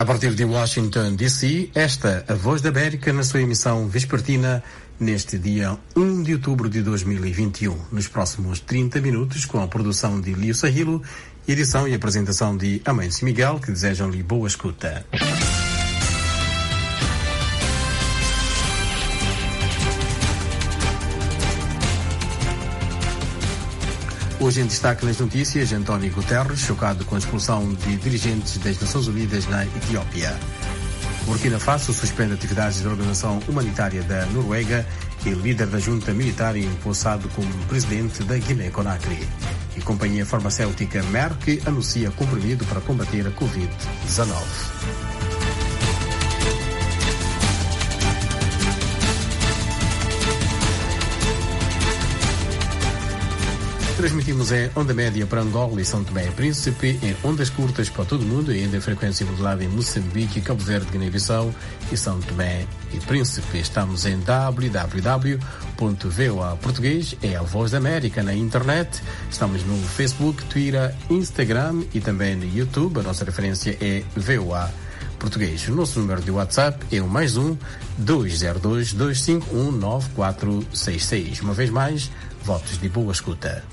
A partir de Washington, D.C., esta a Voz da América na sua emissão vespertina neste dia 1 de outubro de 2021. Nos próximos 30 minutos, com a produção de Lio Sahilo, edição e apresentação de Amâncio Miguel, que desejam-lhe boa escuta. Hoje em destaque nas notícias, António Guterres, chocado com a expulsão de dirigentes das Nações Unidas na Etiópia. Burkina Faso suspende atividades da Organização Humanitária da Noruega e líder da junta militar empossado como presidente da Guiné-Conakry. E companhia farmacêutica Merck anuncia comprimido para combater a Covid-19. Transmitimos em onda média para Angola e São Tomé e Príncipe, em ondas curtas para todo o mundo e ainda em frequência modulada em Moçambique, Cabo Verde, Guiné-Bissau e São Tomé e Príncipe. Estamos em www.voaportuguês, é a Voz da América na internet. Estamos no Facebook, Twitter, Instagram e também no YouTube. A nossa referência é VOA Português. O nosso número de WhatsApp é o +1 202 251 9466. Uma vez mais, votos de boa escuta.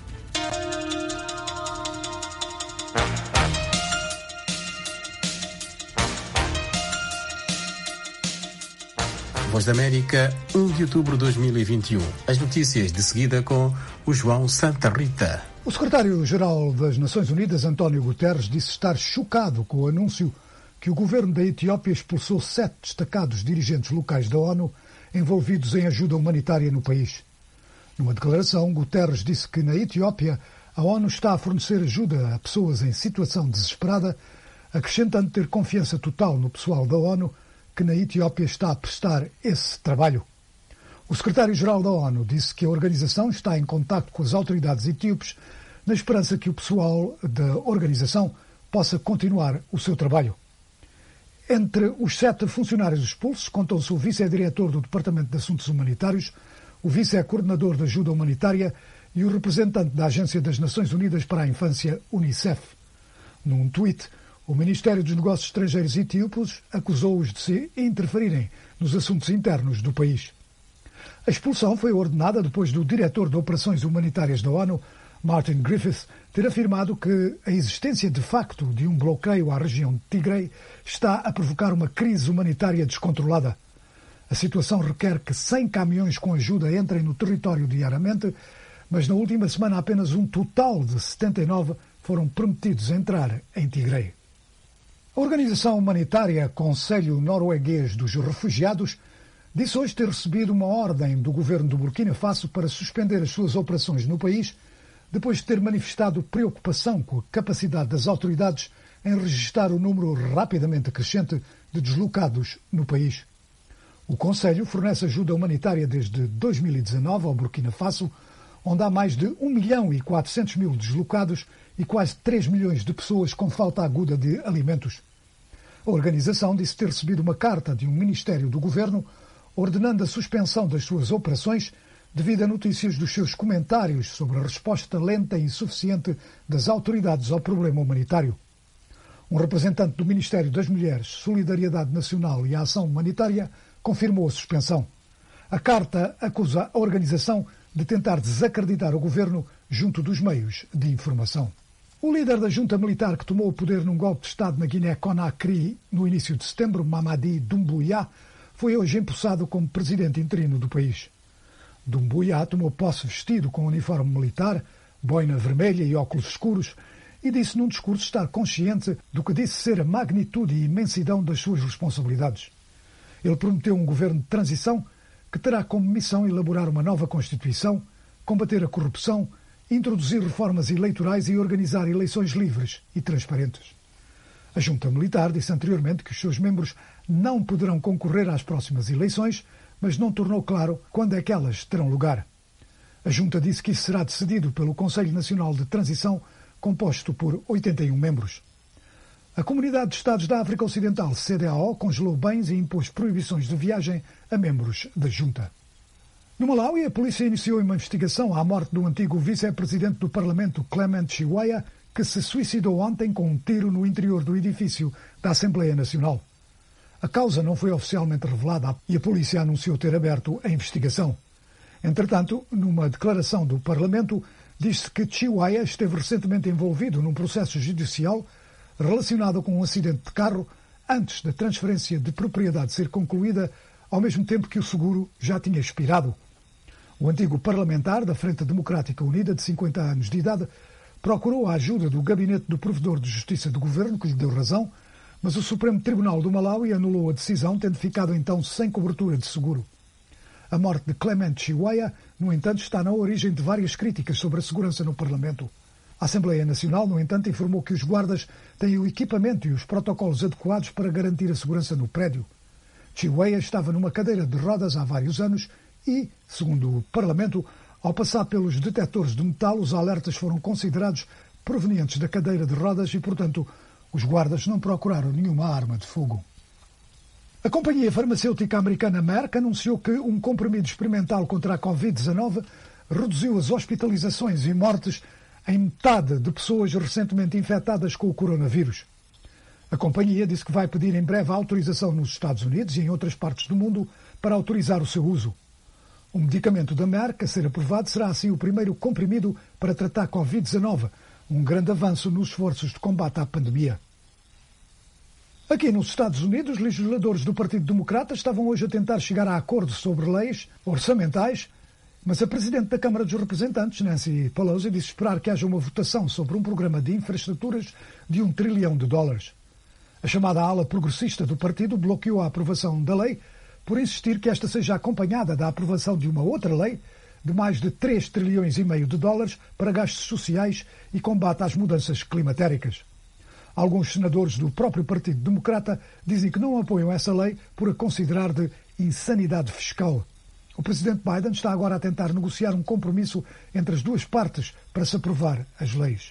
Voz da América, 1 de outubro de 2021. As notícias de seguida com o João Santa Rita. O secretário-geral das Nações Unidas, António Guterres, disse estar chocado com o anúncio que o governo da Etiópia expulsou 7 destacados dirigentes locais da ONU envolvidos em ajuda humanitária no país. Numa declaração, Guterres disse que na Etiópia a ONU está a fornecer ajuda a pessoas em situação desesperada, acrescentando ter confiança total no pessoal da ONU que na Etiópia está a prestar esse trabalho. O secretário-geral da ONU disse que a organização está em contacto com as autoridades etíopes na esperança que o pessoal da organização possa continuar o seu trabalho. Entre os 7 funcionários expulsos contam-se o vice-diretor do Departamento de Assuntos Humanitários, o vice-coordenador de ajuda humanitária e o representante da Agência das Nações Unidas para a Infância, UNICEF. Num tweet, o Ministério dos Negócios Estrangeiros etíopes acusou-os de se interferirem nos assuntos internos do país. A expulsão foi ordenada depois do diretor de Operações Humanitárias da ONU, Martin Griffiths, ter afirmado que a existência de facto de um bloqueio à região de Tigray está a provocar uma crise humanitária descontrolada. A situação requer que 100 caminhões com ajuda entrem no território diariamente, mas na última semana apenas um total de 79 foram permitidos entrar em Tigray. A organização humanitária Conselho Norueguês dos Refugiados disse hoje ter recebido uma ordem do governo do Burkina Faso para suspender as suas operações no país, depois de ter manifestado preocupação com a capacidade das autoridades em registrar o número rapidamente crescente de deslocados no país. O Conselho fornece ajuda humanitária desde 2019 ao Burkina Faso, onde há mais de 1.400.000 deslocados e quase 3 milhões de pessoas com falta aguda de alimentos. A organização disse ter recebido uma carta de um ministério do governo ordenando a suspensão das suas operações devido a notícias dos seus comentários sobre a resposta lenta e insuficiente das autoridades ao problema humanitário. Um representante do Ministério das Mulheres, Solidariedade Nacional e Ação Humanitária confirmou a suspensão. A carta acusa a organização de tentar desacreditar o governo junto dos meios de informação. O líder da junta militar que tomou o poder num golpe de Estado na Guiné-Conakry no início de setembro, Mamadi Doumbouya, foi hoje empossado como presidente interino do país. Doumbouya tomou posse vestido com uniforme militar, boina vermelha e óculos escuros e disse num discurso estar consciente do que disse ser a magnitude e imensidão das suas responsabilidades. Ele prometeu um governo de transição que terá como missão elaborar uma nova Constituição, combater a corrupção, introduzir reformas eleitorais e organizar eleições livres e transparentes. A junta militar disse anteriormente que os seus membros não poderão concorrer às próximas eleições, mas não tornou claro quando é que elas terão lugar. A junta disse que isso será decidido pelo Conselho Nacional de Transição, composto por 81 membros. A Comunidade de Estados da África Ocidental, CEDEAO, congelou bens e impôs proibições de viagem a membros da junta. No Malawi, a polícia iniciou uma investigação à morte do antigo vice-presidente do Parlamento, Clement Chiwaya, que se suicidou ontem com um tiro no interior do edifício da Assembleia Nacional. A causa não foi oficialmente revelada e a polícia anunciou ter aberto a investigação. Entretanto, numa declaração do Parlamento, diz-se que Chihuahua esteve recentemente envolvido num processo judicial relacionado com um acidente de carro antes da transferência de propriedade ser concluída, ao mesmo tempo que o seguro já tinha expirado. O antigo parlamentar da Frente Democrática Unida, de 50 anos de idade, procurou a ajuda do gabinete do Provedor de Justiça do Governo, que lhe deu razão, mas o Supremo Tribunal do Malawi anulou a decisão, tendo ficado então sem cobertura de seguro. A morte de Clement Chihuahua, no entanto, está na origem de várias críticas sobre a segurança no Parlamento. A Assembleia Nacional, no entanto, informou que os guardas têm o equipamento e os protocolos adequados para garantir a segurança no prédio. Chihuahua estava numa cadeira de rodas há vários anos e, segundo o Parlamento, ao passar pelos detectores de metal, os alertas foram considerados provenientes da cadeira de rodas e, portanto, os guardas não procuraram nenhuma arma de fogo. A companhia farmacêutica americana Merck anunciou que um comprimido experimental contra a Covid-19 reduziu as hospitalizações e mortes em metade de pessoas recentemente infectadas com o coronavírus. A companhia disse que vai pedir em breve a autorização nos Estados Unidos e em outras partes do mundo para autorizar o seu uso. O medicamento da Merck a ser aprovado será assim o primeiro comprimido para tratar a Covid-19, um grande avanço nos esforços de combate à pandemia. Aqui nos Estados Unidos, legisladores do Partido Democrata estavam hoje a tentar chegar a acordo sobre leis orçamentais, mas a Presidente da Câmara dos Representantes, Nancy Pelosi, disse esperar que haja uma votação sobre um programa de infraestruturas de $1 trilhão. A chamada ala progressista do partido bloqueou a aprovação da lei por insistir que esta seja acompanhada da aprovação de uma outra lei de mais de $3,5 trilhões para gastos sociais e combate às mudanças climatéricas. Alguns senadores do próprio Partido Democrata dizem que não apoiam essa lei por a considerar de insanidade fiscal. O presidente Biden está agora a tentar negociar um compromisso entre as duas partes para se aprovar as leis.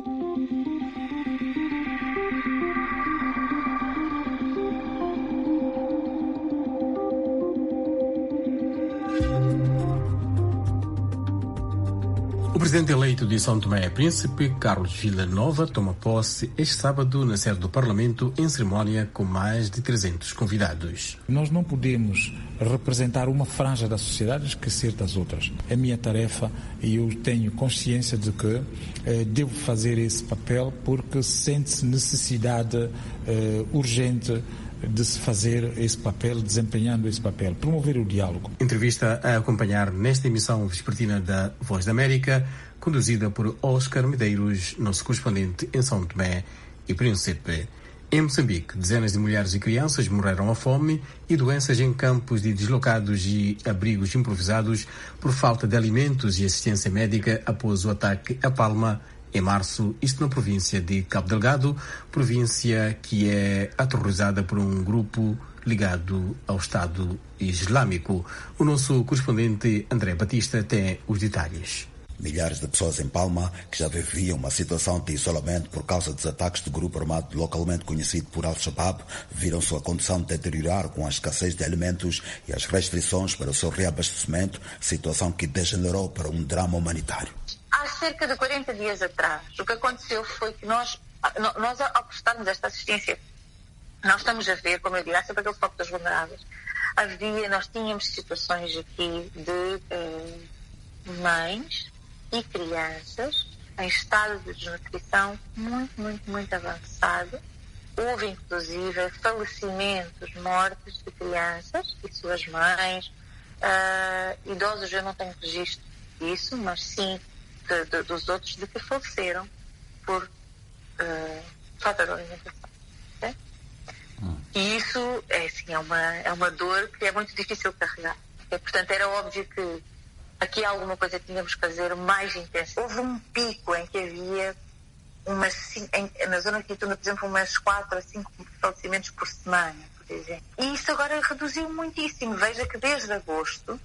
O presidente eleito de São Tomé e Príncipe, Carlos Villanova, toma posse este sábado na sede do Parlamento em cerimónia com mais de 300 convidados. Nós não podemos representar uma franja da sociedade e esquecer das outras. É minha tarefa e eu tenho consciência de que devo fazer esse papel porque sente-se necessidade urgente de se fazer esse papel, desempenhando esse papel, promover o diálogo. Entrevista a acompanhar nesta emissão vespertina da Voz da América, conduzida por Oscar Medeiros, nosso correspondente em São Tomé e Príncipe. Em Moçambique, dezenas de mulheres e crianças morreram à fome e doenças em campos de deslocados e abrigos improvisados por falta de alimentos e assistência médica após o ataque a Palma, em março, isto na província de Cabo Delgado, província que é aterrorizada por um grupo ligado ao Estado Islâmico. O nosso correspondente André Batista tem os detalhes. Milhares de pessoas em Palma, que já viviam uma situação de isolamento por causa dos ataques do grupo armado localmente conhecido por Al-Shabaab, viram sua condição deteriorar com a escassez de alimentos e as restrições para o seu reabastecimento, situação que degenerou para um drama humanitário. Há cerca de 40 dias atrás, o que aconteceu foi que nós ao prestarmos esta assistência, nós estamos a ver, como eu digo, há sempre aquele foco das vulneráveis. Nós tínhamos situações aqui de mães e crianças em estado de desnutrição muito avançado. Houve, inclusive, falecimentos, mortes de crianças e suas mães. Idosos, eu não tenho registro disso, mas sim dos outros de que faleceram por falta de alimentação. Okay? E isso é uma dor que é muito difícil de carregar. Okay? Portanto, era óbvio que aqui há alguma coisa que tínhamos que fazer mais intensa. Houve um pico em que havia na zona de Quituna, por exemplo, umas 4 a 5 falecimentos por semana, por exemplo. E isso agora reduziu muitíssimo. Veja que desde agosto,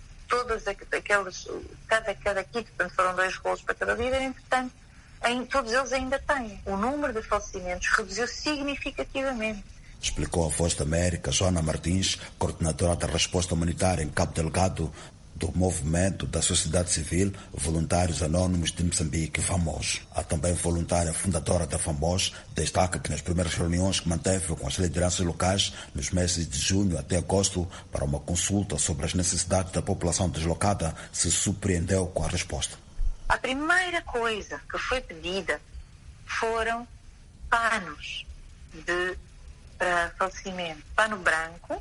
cada kit, portanto foram 2 rolos para cada líder, entretanto, todos eles ainda têm. O número de falecimentos reduziu significativamente. Explicou a Voz da América Joana Martins, coordenadora da resposta humanitária em Cabo Delgado. do movimento da sociedade civil Voluntários Anônimos de Moçambique, FAMOS. A também voluntária fundadora da FAMOS destaca que nas primeiras reuniões que manteve com as lideranças locais nos meses de junho até agosto para uma consulta sobre as necessidades da população deslocada, se surpreendeu com a resposta. A primeira coisa que foi pedida foram panos para falecimento, pano branco.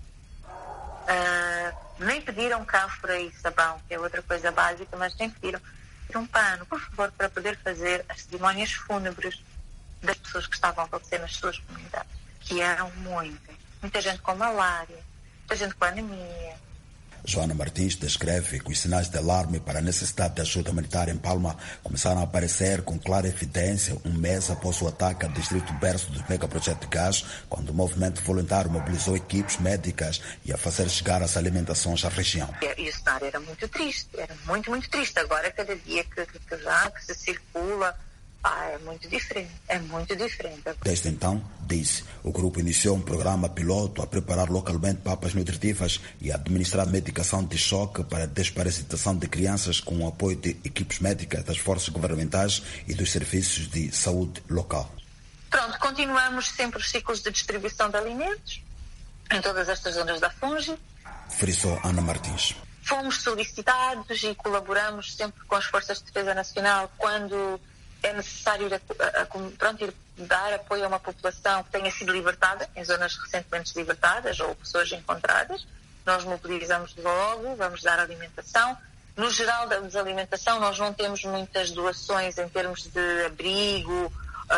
Nem pediram cânfora e sabão, que é outra coisa básica, mas nem pediram um pano, por favor, para poder fazer as cerimónias fúnebres das pessoas que estavam a falecer nas suas comunidades, que eram muita gente com malária, muita gente com anemia. Joana Martins descreve que os sinais de alarme para a necessidade de ajuda humanitária em Palma começaram a aparecer com clara evidência um mês após o ataque ao distrito berço do megaprojeto de gás, quando o movimento voluntário mobilizou equipes médicas e a fazer chegar as alimentações à região. E o cenário era muito triste, era muito triste. Agora, cada dia que se circula, é muito diferente. Desde então, disse, o grupo iniciou um programa piloto a preparar localmente papas nutritivas e a administrar medicação de choque para a desparasitação de crianças com o apoio de equipes médicas das forças governamentais e dos serviços de saúde local. Pronto, continuamos sempre os ciclos de distribuição de alimentos em todas estas zonas da FUNGI. Frisou Ana Martins. Fomos solicitados e colaboramos sempre com as Forças de Defesa Nacional quando é necessário ir dar apoio a uma população que tenha sido libertada, em zonas recentemente libertadas ou pessoas encontradas. Nós mobilizamos logo, vamos dar alimentação. No geral da desalimentação, nós não temos muitas doações em termos de abrigo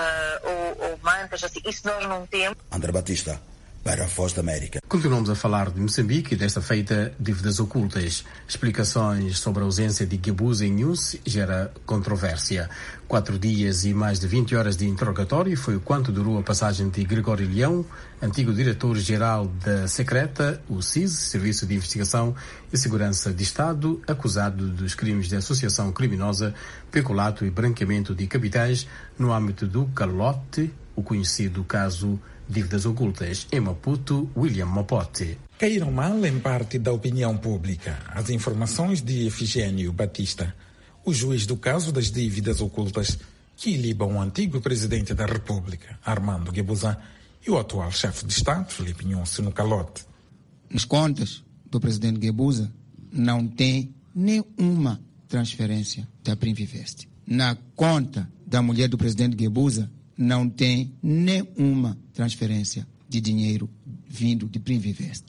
ou mantas, assim. Isso nós não temos. André Batista, para a Voz da América. Continuamos a falar de Moçambique e desta feita dívidas ocultas. Explicações sobre a ausência de Guebuza em News gera controvérsia. 4 dias e mais de 20 horas de interrogatório foi o quanto durou a passagem de Gregório Leão, antigo diretor-geral da Secreta, o SIS, Serviço de Investigação e Segurança de Estado, acusado dos crimes de associação criminosa, peculato e branqueamento de capitais no âmbito do calote, o conhecido caso dívidas ocultas. Em Maputo, William Mapote. Caíram mal em parte da opinião pública as informações de Efigênio Batista, o juiz do caso das dívidas ocultas que ilibam o antigo presidente da República, Armando Guebuza, e o atual chefe de Estado, Filipe Nyusi, no calote. Nas contas do presidente Guebuza não tem nenhuma transferência da Primvivest. Na conta da mulher do presidente Guebuza não tem nenhuma transferência de dinheiro vindo de Primvivest.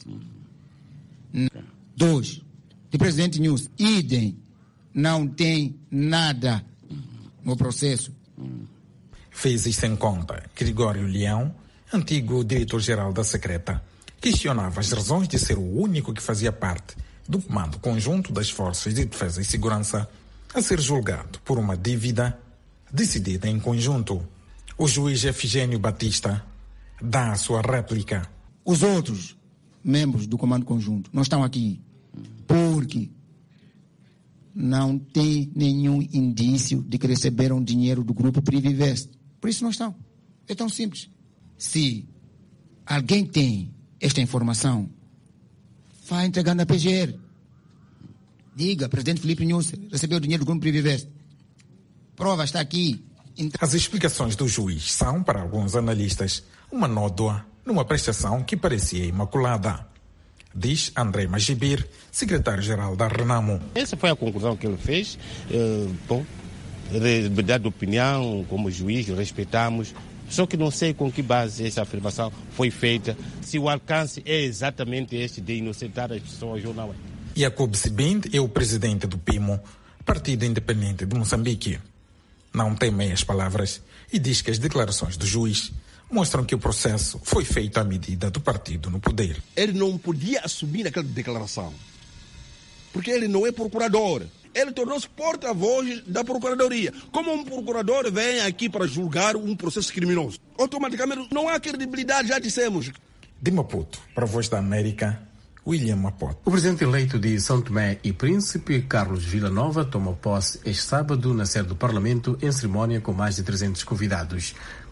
2. De presidente Nyusi, idem, não tem nada no processo. Fez isso em conta. Gregório Leão, antigo diretor-geral da Secreta, questionava as razões de ser o único que fazia parte do comando conjunto das Forças de Defesa e Segurança a ser julgado por uma dívida decidida em conjunto. O juiz Efigênio Batista dá a sua réplica. Os outros membros do comando conjunto não estão aqui porque não tem nenhum indício de que receberam dinheiro do grupo Primvivest. Por isso não estão. É tão simples. Se alguém tem esta informação, vai entregar na PGR. Diga, presidente Filipe Nyusi recebeu dinheiro do grupo Primvivest. Prova está aqui. As explicações do juiz são, para alguns analistas, uma nódoa numa prestação que parecia imaculada. Diz André Magibir, secretário-geral da Renamo. Essa foi a conclusão que ele fez. Liberdade de opinião, como juiz, respeitamos. Só que não sei com que base essa afirmação foi feita, se o alcance é exatamente este de inocentar as pessoas ou não é. Jacob Sibind é o presidente do PIMO, Partido Independente de Moçambique. Não tem meias palavras e diz que as declarações do juiz mostram que o processo foi feito à medida do partido no poder. Ele não podia assumir aquela declaração, porque ele não é procurador. Ele tornou-se porta-voz da procuradoria. Como um procurador vem aqui para julgar um processo criminoso, automaticamente não há credibilidade, já dissemos. De Maputo, para a Voz da América, William Mapote. O presidente eleito de São Tomé e Príncipe, Carlos Villanova, tomou posse este sábado na sede do Parlamento em cerimónia com mais de 300 convidados.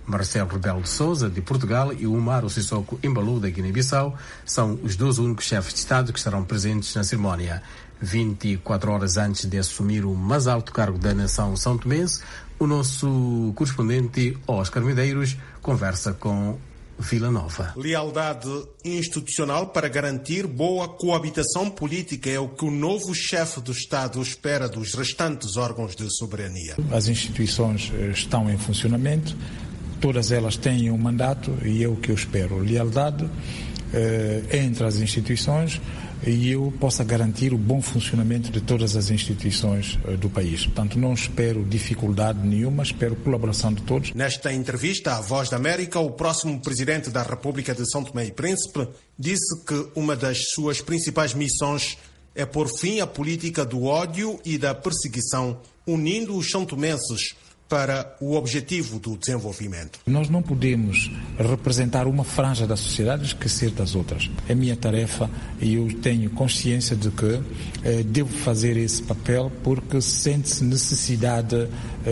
Marcelo Rebelo de Sousa, de Portugal, e Umaro Sissoko Embalo, da Guiné-Bissau, são os dois únicos chefes de Estado que estarão presentes na cerimónia. 24 horas antes de assumir o mais alto cargo da nação são tomense, o nosso correspondente Oscar Medeiros conversa com Vila Nova. Lealdade institucional para garantir boa coabitação política é o que o novo chefe do Estado espera dos restantes órgãos de soberania. As instituições estão em funcionamento, todas elas têm um mandato e é o que eu espero. Lealdade entre as instituições e eu possa garantir o bom funcionamento de todas as instituições do país. Portanto, não espero dificuldade nenhuma, espero colaboração de todos. Nesta entrevista à Voz da América, o próximo presidente da República de São Tomé e Príncipe disse que uma das suas principais missões é pôr fim à política do ódio e da perseguição, unindo os são-tomenses para o objetivo do desenvolvimento. Nós não podemos representar uma franja da sociedade e esquecer das outras. É minha tarefa e eu tenho consciência de que devo fazer esse papel porque sente-se necessidade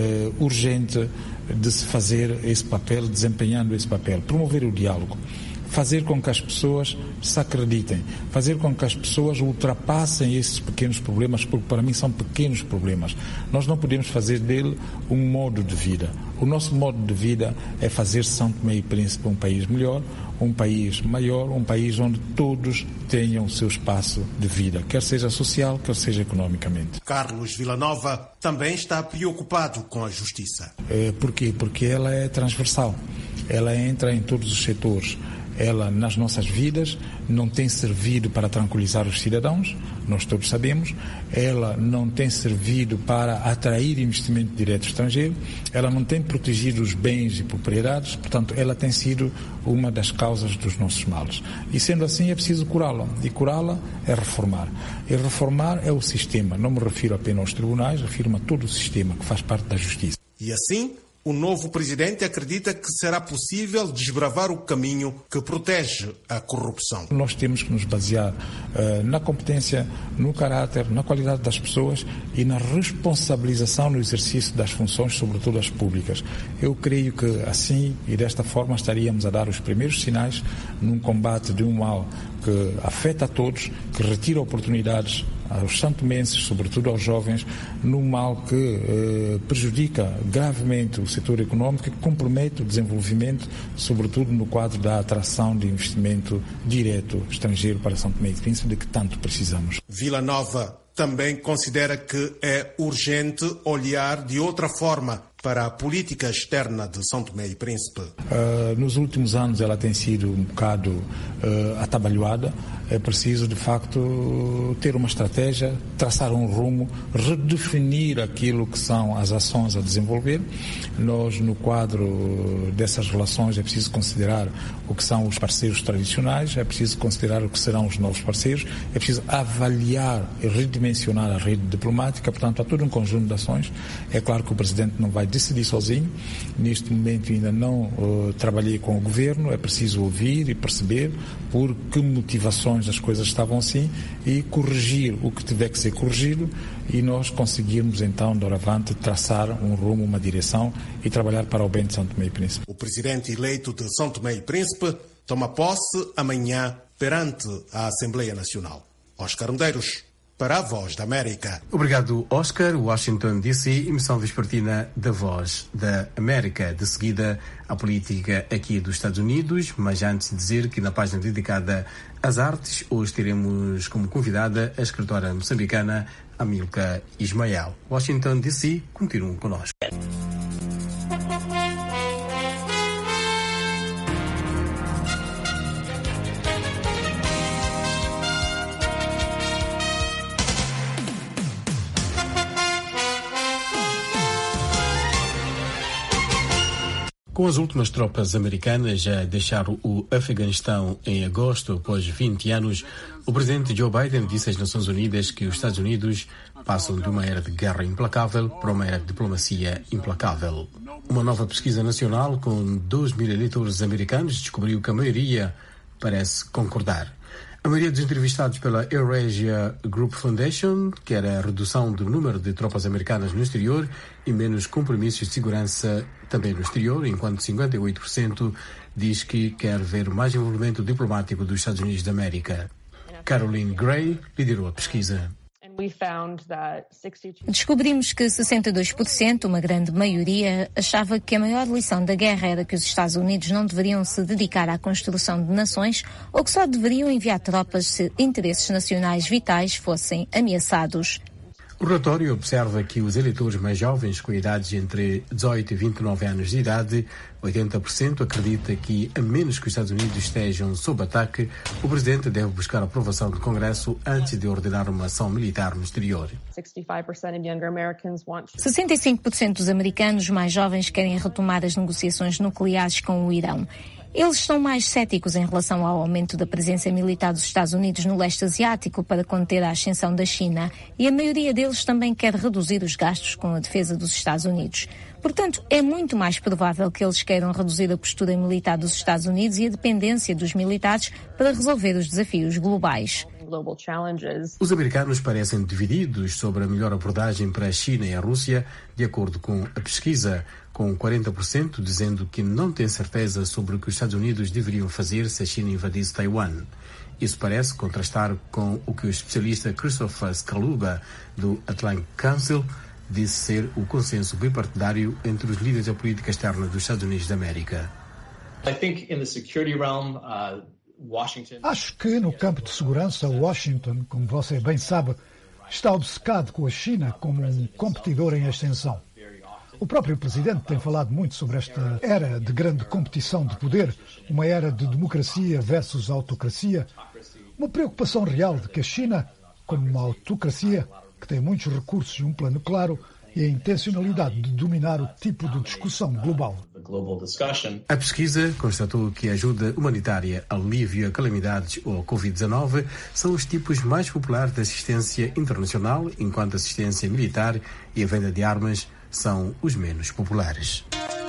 urgente de se fazer esse papel, desempenhando esse papel, promover o diálogo. Fazer com que as pessoas se acreditem, fazer com que as pessoas ultrapassem esses pequenos problemas, porque para mim são pequenos problemas. Nós não podemos fazer dele um modo de vida. O nosso modo de vida é fazer São Tomé e Príncipe um país melhor, um país maior, um país onde todos tenham o seu espaço de vida, quer seja social, quer seja economicamente. Carlos Villanova também está preocupado com a justiça. Porquê? Porque ela é transversal, ela entra em todos os setores. Ela, nas nossas vidas, não tem servido para tranquilizar os cidadãos, nós todos sabemos. Ela não tem servido para atrair investimento direto estrangeiro. Ela não tem protegido os bens e propriedades. Portanto, ela tem sido uma das causas dos nossos males. E, sendo assim, é preciso curá-la. E curá-la é reformar. E reformar é o sistema. Não me refiro apenas aos tribunais, refiro a todo o sistema que faz parte da justiça. E assim, o novo presidente acredita que será possível desbravar o caminho que protege a corrupção. Nós temos que nos basear na competência, no caráter, na qualidade das pessoas e na responsabilização no exercício das funções, sobretudo as públicas. Eu creio que assim e desta forma estaríamos a dar os primeiros sinais num combate de um mal que afeta a todos, que retira oportunidades aos santomenses, sobretudo aos jovens, num mal que prejudica gravemente o setor econômico e que compromete o desenvolvimento, sobretudo no quadro da atração de investimento direto estrangeiro para São Tomé e Príncipe, de que tanto precisamos. Villanova também considera que é urgente olhar de outra forma para a política externa de São Tomé e Príncipe. Nos últimos anos ela tem sido um bocado atabalhoada. É preciso, de facto, ter uma estratégia, traçar um rumo, redefinir aquilo que são as ações a desenvolver. Nós, no quadro dessas relações, é preciso considerar o que são os parceiros tradicionais, é preciso considerar o que serão os novos parceiros, é preciso avaliar e redimensionar a rede diplomática. Portanto, há todo um conjunto de ações. É claro que o Presidente não vai decidir sozinho. Neste momento ainda não trabalhei com o Governo. É preciso ouvir e perceber por que motivações as coisas estavam assim e corrigir o que tiver que ser corrigido e nós conseguirmos então, doravante, traçar um rumo, uma direção e trabalhar para o bem de São Tomé e Príncipe. O presidente eleito de São Tomé e Príncipe toma posse amanhã perante a Assembleia Nacional. Oscar Medeiros, para a Voz da América. Obrigado, Oscar. Washington, D.C., emissão vespertina da Voz da América. De seguida, a política aqui dos Estados Unidos, mas antes de dizer que na página dedicada às artes, hoje teremos como convidada a escritora moçambicana Amilca Ismael. Washington, D.C., continuam connosco. Com as últimas tropas americanas a deixar o Afeganistão em agosto, após 20 anos, o presidente Joe Biden disse às Nações Unidas que os Estados Unidos passam de uma era de guerra implacável para uma era de diplomacia implacável. Uma nova pesquisa nacional com 2.000 eleitores americanos descobriu que a maioria parece concordar. A maioria dos entrevistados pela Eurasia Group Foundation quer a redução do número de tropas americanas no exterior e menos compromissos de segurança também no exterior, enquanto 58% diz que quer ver mais envolvimento diplomático dos Estados Unidos da América. Caroline Gray liderou a pesquisa. Descobrimos que 62%, uma grande maioria, achava que a maior lição da guerra era que os Estados Unidos não deveriam se dedicar à construção de nações ou que só deveriam enviar tropas se interesses nacionais vitais fossem ameaçados. O relatório observa que os eleitores mais jovens, com idades entre 18 e 29 anos de idade, 80% acredita que, a menos que os Estados Unidos estejam sob ataque, o presidente deve buscar a aprovação do Congresso antes de ordenar uma ação militar no exterior. 65% dos americanos mais jovens querem retomar as negociações nucleares com o Irão. Eles estão mais céticos em relação ao aumento da presença militar dos Estados Unidos no leste asiático para conter a ascensão da China, e a maioria deles também quer reduzir os gastos com a defesa dos Estados Unidos. Portanto, é muito mais provável que eles queiram reduzir a postura militar dos Estados Unidos e a dependência dos militares para resolver os desafios globais. Os americanos parecem divididos sobre a melhor abordagem para a China e a Rússia, de acordo com a pesquisa, com 40% dizendo que não tem certeza sobre o que os Estados Unidos deveriam fazer se a China invadisse Taiwan. Isso parece contrastar com o que o especialista Christopher Scaluba, do Atlantic Council, disse ser o consenso bipartidário entre os líderes da política externa dos Estados Unidos da América. Acho que no campo de segurança, Washington, como você bem sabe, está obcecado com a China como um competidor em ascensão. O próprio presidente tem falado muito sobre esta era de grande competição de poder, uma era de democracia versus autocracia, uma preocupação real de que a China, como uma autocracia que tem muitos recursos e um plano claro, e a intencionalidade de dominar o tipo de discussão global. A pesquisa constatou que a ajuda humanitária, alívio a calamidades ou Covid-19 são os tipos mais populares de assistência internacional, enquanto a assistência militar e a venda de armas são os menos populares.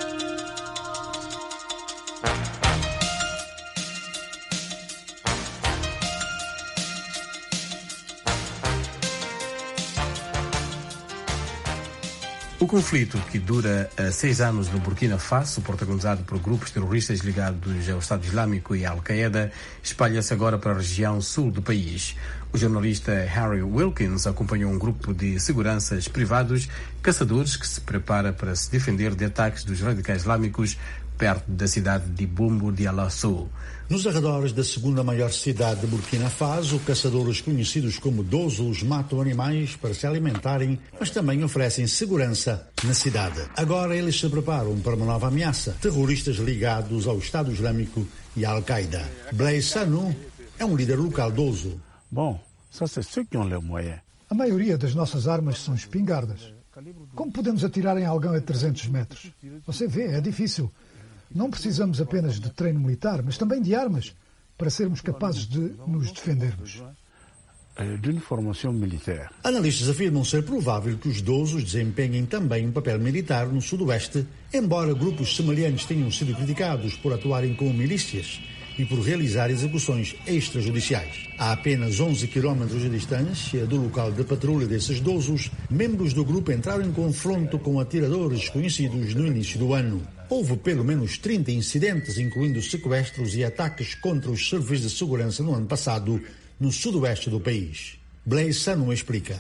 O conflito, que dura 6 anos no Burkina Faso, protagonizado por grupos terroristas ligados ao Estado Islâmico e à Al-Qaeda, espalha-se agora para a região sul do país. O jornalista Harry Wilkins acompanhou um grupo de seguranças privados, caçadores, que se prepara para se defender de ataques dos radicais islâmicos perto da cidade de Bumbu de Alassou. Nos arredores da segunda maior cidade de Burkina Faso, caçadores conhecidos como Dozos matam animais para se alimentarem, mas também oferecem segurança na cidade. Agora eles se preparam para uma nova ameaça: terroristas ligados ao Estado Islâmico e à Al-Qaeda. Blaise Sanou é um líder local Dozo. Bom, só c'est ceux qui ont les moyens. A maioria das nossas armas são espingardas. Como podemos atirar em alguém a 300 metros? Você vê, é difícil. Não precisamos apenas de treino militar, mas também de armas, para sermos capazes de nos defendermos. De formação militar. Analistas afirmam ser provável que os Dozos desempenhem também um papel militar no sudoeste, embora grupos semelhantes tenham sido criticados por atuarem como milícias e por realizar execuções extrajudiciais. A apenas 11 quilómetros de distância do local de patrulha desses Dozos, membros do grupo entraram em confronto com atiradores desconhecidos no início do ano. Houve pelo menos 30 incidentes, incluindo sequestros e ataques contra os serviços de segurança no ano passado, no sudoeste do país. Blaise Sanou explica.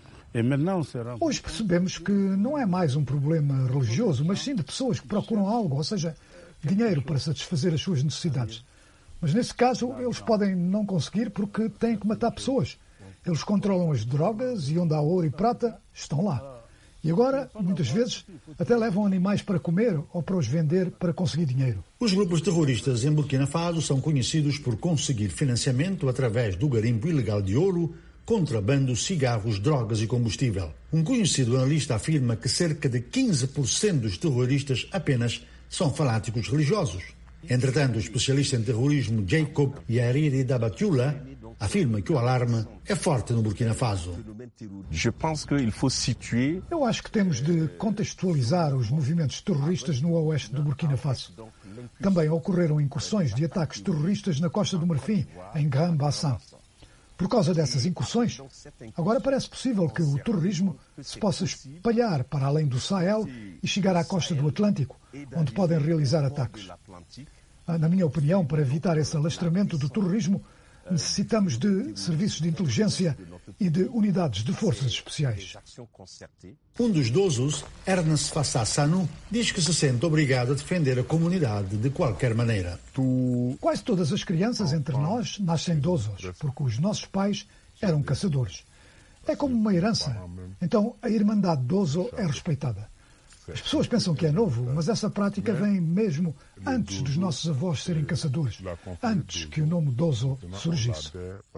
Hoje percebemos que não é mais um problema religioso, mas sim de pessoas que procuram algo, ou seja, dinheiro para satisfazer as suas necessidades. Mas nesse caso, eles podem não conseguir porque têm que matar pessoas. Eles controlam as drogas e onde há ouro e prata, estão lá. E agora, muitas vezes, até levam animais para comer ou para os vender para conseguir dinheiro. Os grupos terroristas em Burkina Faso são conhecidos por conseguir financiamento através do garimpo ilegal de ouro, contrabando, cigarros, drogas e combustível. Um conhecido analista afirma que cerca de 15% dos terroristas apenas são fanáticos religiosos. Entretanto, o especialista em terrorismo Jacob Yariri Dabatula afirma que o alarme é forte no Burkina Faso. Eu acho que temos de contextualizar os movimentos terroristas no oeste do Burkina Faso. também ocorreram incursões de ataques terroristas na Costa do Marfim, em Grand-Bassam. Por causa dessas incursões, agora parece possível que o terrorismo se possa espalhar para além do Sahel e chegar à costa do Atlântico, onde podem realizar ataques. Na minha opinião, para evitar esse alastramento do terrorismo, necessitamos de serviços de inteligência e de unidades de forças especiais. Um dos idosos, Ernest Fassassanu, diz que se sente obrigado a defender a comunidade de qualquer maneira. Quase todas as crianças entre nós nascem idosos, porque os nossos pais eram caçadores. É como uma herança. Então a Irmandade Dozo é respeitada. As pessoas pensam que é novo, mas essa prática vem mesmo antes dos nossos avós serem caçadores, antes que o nome Dozo surgisse.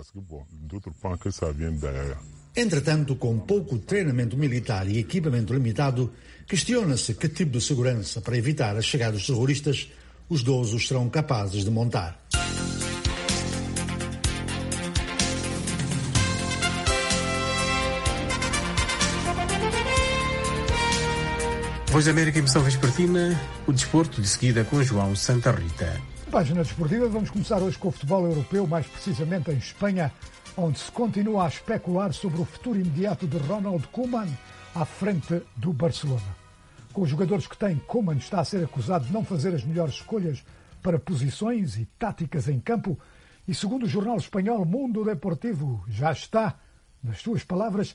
Entretanto, com pouco treinamento militar e equipamento limitado, questiona-se que tipo de segurança para evitar a chegada dos terroristas os Dozos serão capazes de montar. Voz da América, emissão vespertina, o desporto de seguida com João Santa Rita. Página desportiva, vamos começar hoje com o futebol europeu, mais precisamente em Espanha, onde se continua a especular sobre o futuro imediato de Ronald Koeman à frente do Barcelona. Com os jogadores que tem, Koeman está a ser acusado de não fazer as melhores escolhas para posições e táticas em campo e, segundo o jornal espanhol Mundo Deportivo, já está, nas suas palavras,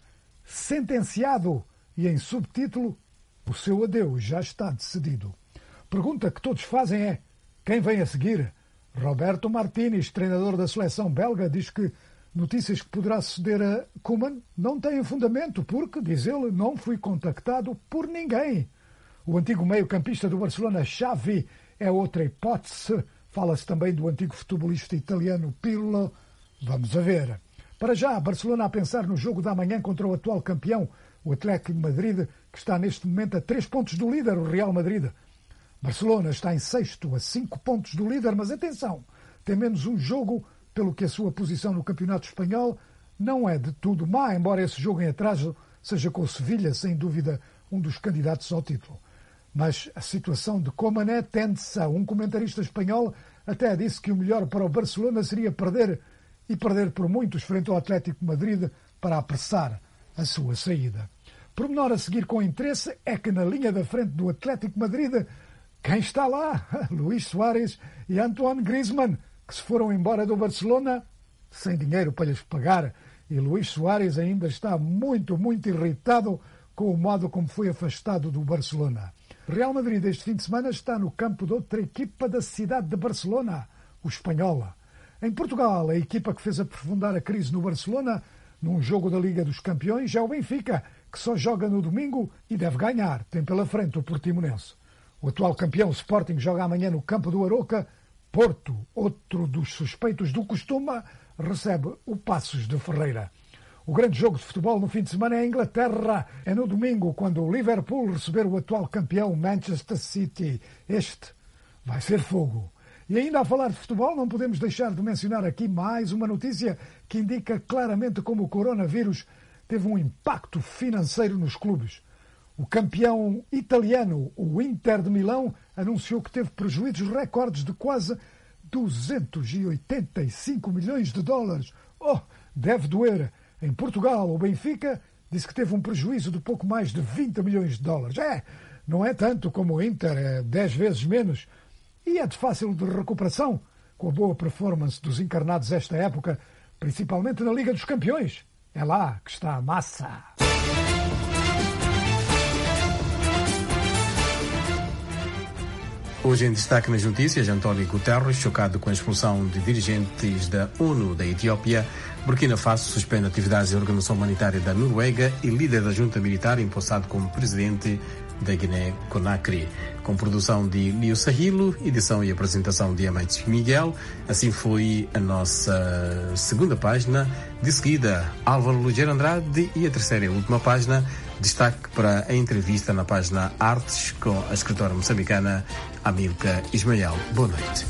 sentenciado e em subtítulo, o seu adeus já está decidido. Pergunta que todos fazem é: quem vem a seguir? Roberto Martínez, treinador da seleção belga, diz que notícias que poderá ceder a Koeman não têm fundamento porque, diz ele, não fui contactado por ninguém. O antigo meio-campista do Barcelona, Xavi, é outra hipótese. Fala-se também do antigo futebolista italiano Pirlo. Vamos a ver. Para já, Barcelona a pensar no jogo da manhã contra o atual campeão, o Atlético de Madrid, que está neste momento a 3 pontos do líder, o Real Madrid. Barcelona está em sexto, a 5 pontos do líder, mas atenção, tem menos um jogo, pelo que a sua posição no Campeonato Espanhol não é de tudo má, embora esse jogo em atraso seja com o Sevilha, sem dúvida, um dos candidatos ao título. Mas a situação de Koeman é tensa. Um comentarista espanhol até disse que o melhor para o Barcelona seria perder, e perder por muitos frente ao Atlético de Madrid para apressar a sua saída. Pormenor a seguir com interesse é que na linha da frente do Atlético de Madrid, quem está lá? Luís Soares e Antoine Griezmann, que se foram embora do Barcelona sem dinheiro para lhes pagar. E Luís Soares ainda está muito, muito irritado com o modo como foi afastado do Barcelona. Real Madrid este fim de semana está no campo de outra equipa da cidade de Barcelona, o Espanhola. Em Portugal, a equipa que fez aprofundar a crise no Barcelona num jogo da Liga dos Campeões é o Benfica, que só joga no domingo e deve ganhar. Tem pela frente o Portimonense. O atual campeão, o Sporting, joga amanhã no campo do Aroca. Porto, outro dos suspeitos do costume, recebe o Passos de Ferreira. O grande jogo de futebol no fim de semana é a Inglaterra. É no domingo, quando o Liverpool receber o atual campeão Manchester City. Este vai ser fogo. E ainda a falar de futebol, não podemos deixar de mencionar aqui mais uma notícia que indica claramente como o coronavírus teve um impacto financeiro nos clubes. O campeão italiano, o Inter de Milão, anunciou que teve prejuízos recordes de quase 285 milhões de dólares. Oh, deve doer. Em Portugal, o Benfica disse que teve um prejuízo de pouco mais de 20 milhões de dólares. Não é tanto como o Inter, é 10 vezes menos. E é de fácil de recuperação, com a boa performance dos encarnados esta época, principalmente na Liga dos Campeões. É lá que está a massa. Hoje em destaque nas notícias, António Guterres, chocado com a expulsão de dirigentes da ONU da Etiópia. Burkina Faso suspende atividades da Organização Humanitária da Noruega e líder da junta militar empossado como presidente da Guiné-Conakry. Com produção de Lio Sahilo, edição e apresentação de Amantes Miguel. Assim foi a nossa segunda página. De seguida, Álvaro Lugero Andrade e a terceira e última página. Destaque para a entrevista na página Artes com a escritora moçambicana Amilca Ismael. Boa noite.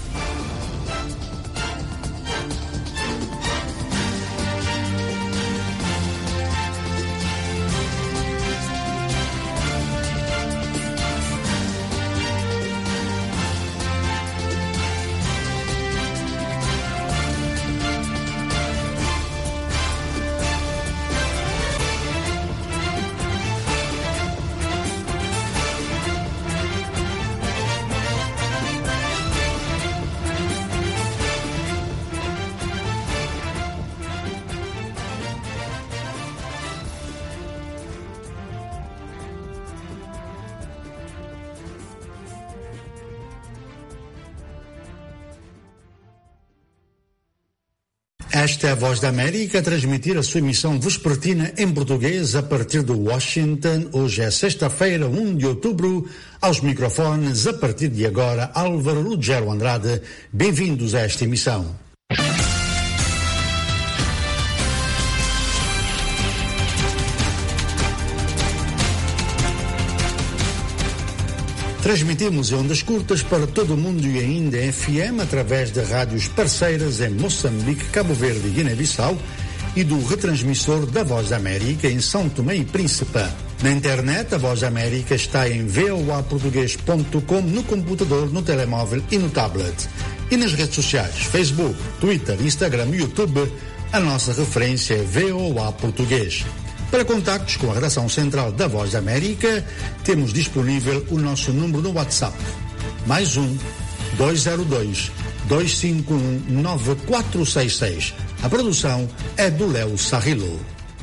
Esta é a Voz da América a transmitir a sua emissão vespertina em português a partir de Washington. Hoje é sexta-feira, 1 de outubro. Aos microfones, a partir de agora, Álvaro Lugero Andrade. Bem-vindos a esta emissão. Transmitimos em ondas curtas para todo o mundo e ainda em FM através de rádios parceiras em Moçambique, Cabo Verde e Guiné-Bissau e do retransmissor da Voz da América em São Tomé e Príncipe. Na internet, a Voz da América está em voaportugues.com, no computador, no telemóvel e no tablet. E nas redes sociais, Facebook, Twitter, Instagram e YouTube, a nossa referência é VOA Português. Para contactos com a redação central da Voz da América, temos disponível o nosso número no WhatsApp. Mais 202-251-9466. A produção é do Léo Sarrilo.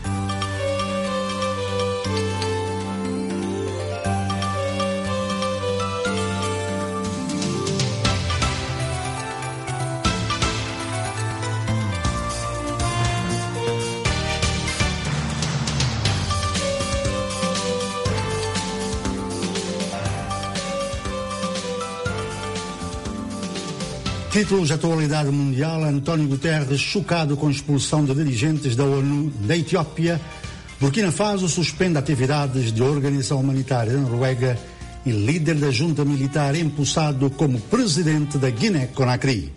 Títulos de atualidade mundial: António Guterres chocado com a expulsão de dirigentes da ONU da Etiópia. Burkina Faso suspende atividades de organização humanitária da Noruega e líder da junta militar empossado como presidente da Guiné-Conakry.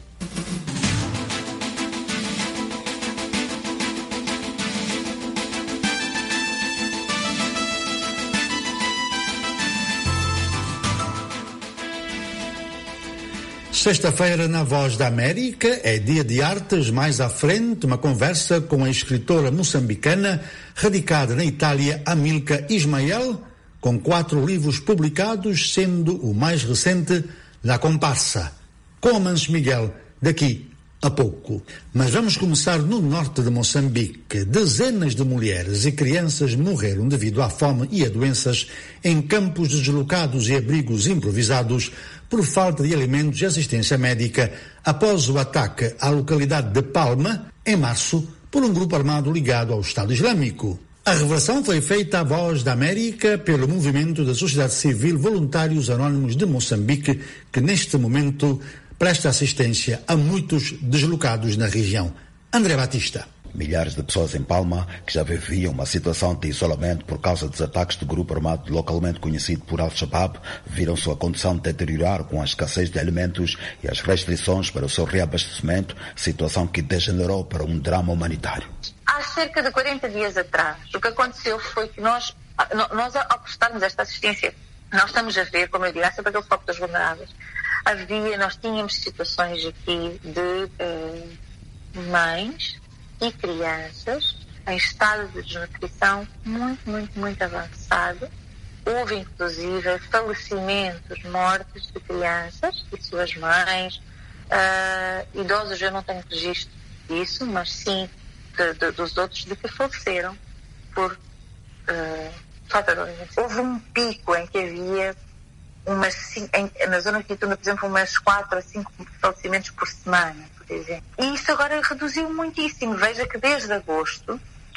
Sexta-feira, na Voz da América, é dia de artes. Mais à frente, uma conversa com a escritora moçambicana radicada na Itália, Amilca Ismael, com 4 livros publicados, sendo o mais recente La Comparsa, com Amâncio Miguel, daqui a pouco. Mas vamos começar no norte de Moçambique. Dezenas de mulheres e crianças morreram devido à fome e a doenças em campos deslocados e abrigos improvisados por falta de alimentos e assistência médica após o ataque à localidade de Palma, em março, por um grupo armado ligado ao Estado Islâmico. A revelação foi feita à Voz da América pelo movimento da sociedade civil Voluntários Anónimos de Moçambique, que neste momento presta assistência a muitos deslocados na região. André Batista. Milhares de pessoas em Palma, que já viviam uma situação de isolamento por causa dos ataques do grupo armado localmente conhecido por Al-Shabaab, viram sua condição deteriorar com a escassez de alimentos e as restrições para o seu reabastecimento, situação que degenerou para um drama humanitário. Há cerca de 40 dias atrás, o que aconteceu foi que nós ao prestarmos esta assistência, nós estamos a ver, como eu digo, há sempre aquele foco das vulneráveis. Nós tínhamos situações aqui de mães e crianças em estado de desnutrição muito avançado. Houve, inclusive, falecimentos, mortes de crianças e suas mães. Idosos, eu não tenho registro disso, mas sim dos outros de que faleceram por falta de alimentação. Houve um pico em que havia na zona de Quitunda, por exemplo, umas 4 a 5 falecimentos por semana. E isso agora reduziu muitíssimo. Veja que desde agosto,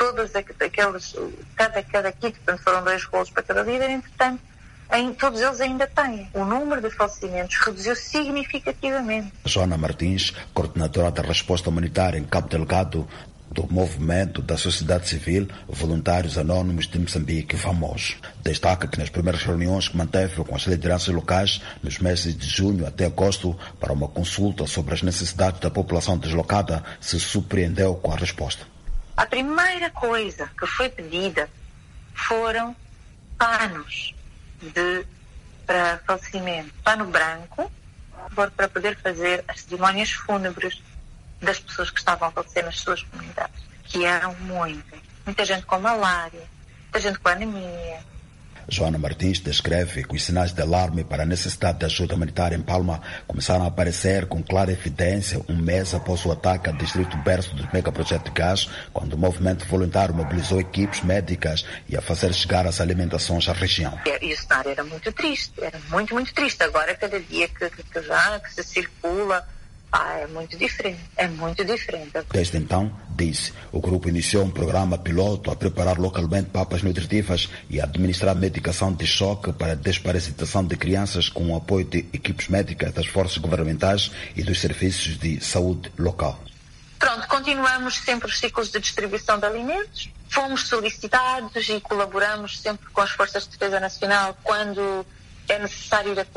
cada kit, portanto foram 2 rolos para cada líder, entretanto, todos eles ainda têm. O número de falecimentos reduziu significativamente. Joana Martins, coordenadora da resposta humanitária em Cabo Delgado, do movimento da sociedade civil Voluntários Anónimos de Moçambique, VAMOS, destaca que nas primeiras reuniões que manteve com as lideranças locais nos meses de junho até agosto para uma consulta sobre as necessidades da população deslocada, se surpreendeu com a resposta. A primeira coisa que foi pedida foram panos para falecimento, pano branco, para poder fazer as cerimónias fúnebres das pessoas que estavam a falecer nas suas comunidades, que eram muita gente com malária, muita gente com anemia. Joana Martins descreve que os sinais de alarme para a necessidade de ajuda humanitária em Palma começaram a aparecer com clara evidência um mês após o ataque ao distrito berço do megaprojeto de gás, quando o movimento voluntário mobilizou equipes médicas e a fazer chegar as alimentações à região. E o cenário era muito triste, era muito triste. Agora, cada dia que se circula É muito diferente, é muito diferente. Desde então, disse, o grupo iniciou um programa piloto a preparar localmente papas nutritivas e a administrar medicação de choque para desparasitação de crianças com o apoio de equipes médicas das forças governamentais e dos serviços de saúde local. Pronto, continuamos sempre os ciclos de distribuição de alimentos, fomos solicitados e colaboramos sempre com as Forças de Defesa Nacional quando é necessário ir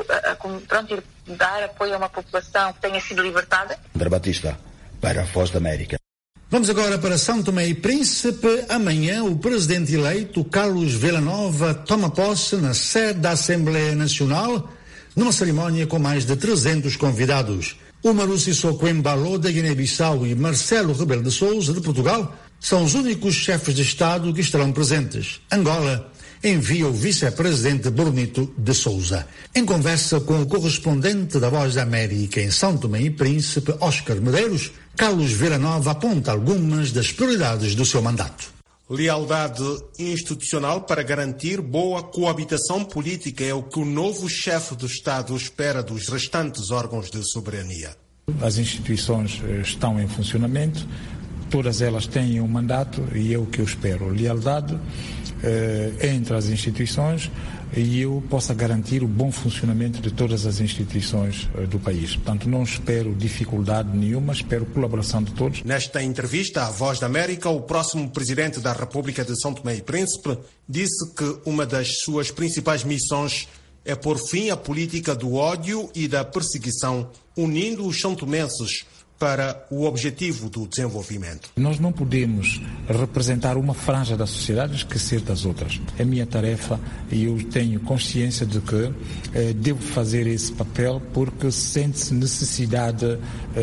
dar apoio a uma população que tenha sido libertada. André Batista, para a Voz da América. Vamos agora para São Tomé e Príncipe. Amanhã, o presidente eleito, Carlos Villanova, toma posse na sede da Assembleia Nacional, numa cerimónia com mais de 300 convidados. Umaru Sissoko Embalo, da Guiné-Bissau, e Marcelo Rebelo de Sousa, de Portugal, são os únicos chefes de Estado que estarão presentes. Angola envia o vice-presidente Bonito de Sousa. Em conversa com o correspondente da Voz da América em São Tomé e Príncipe, Oscar Medeiros, Carlos Villanova aponta algumas das prioridades do seu mandato. Lealdade institucional para garantir boa coabitação política é o que o novo chefe do Estado espera dos restantes órgãos de soberania. As instituições estão em funcionamento, todas elas têm um mandato e é o que eu espero. Lealdade entre as instituições e eu possa garantir o bom funcionamento de todas as instituições do país. Portanto, não espero dificuldade nenhuma, espero colaboração de todos. Nesta entrevista à Voz da América, o próximo presidente da República de São Tomé e Príncipe disse que uma das suas principais missões é pôr fim à política do ódio e da perseguição, unindo os são-tomenses para o objetivo do desenvolvimento. Nós não podemos representar uma franja da sociedade e esquecer das outras. É minha tarefa e eu tenho consciência de que devo fazer esse papel porque sente-se necessidade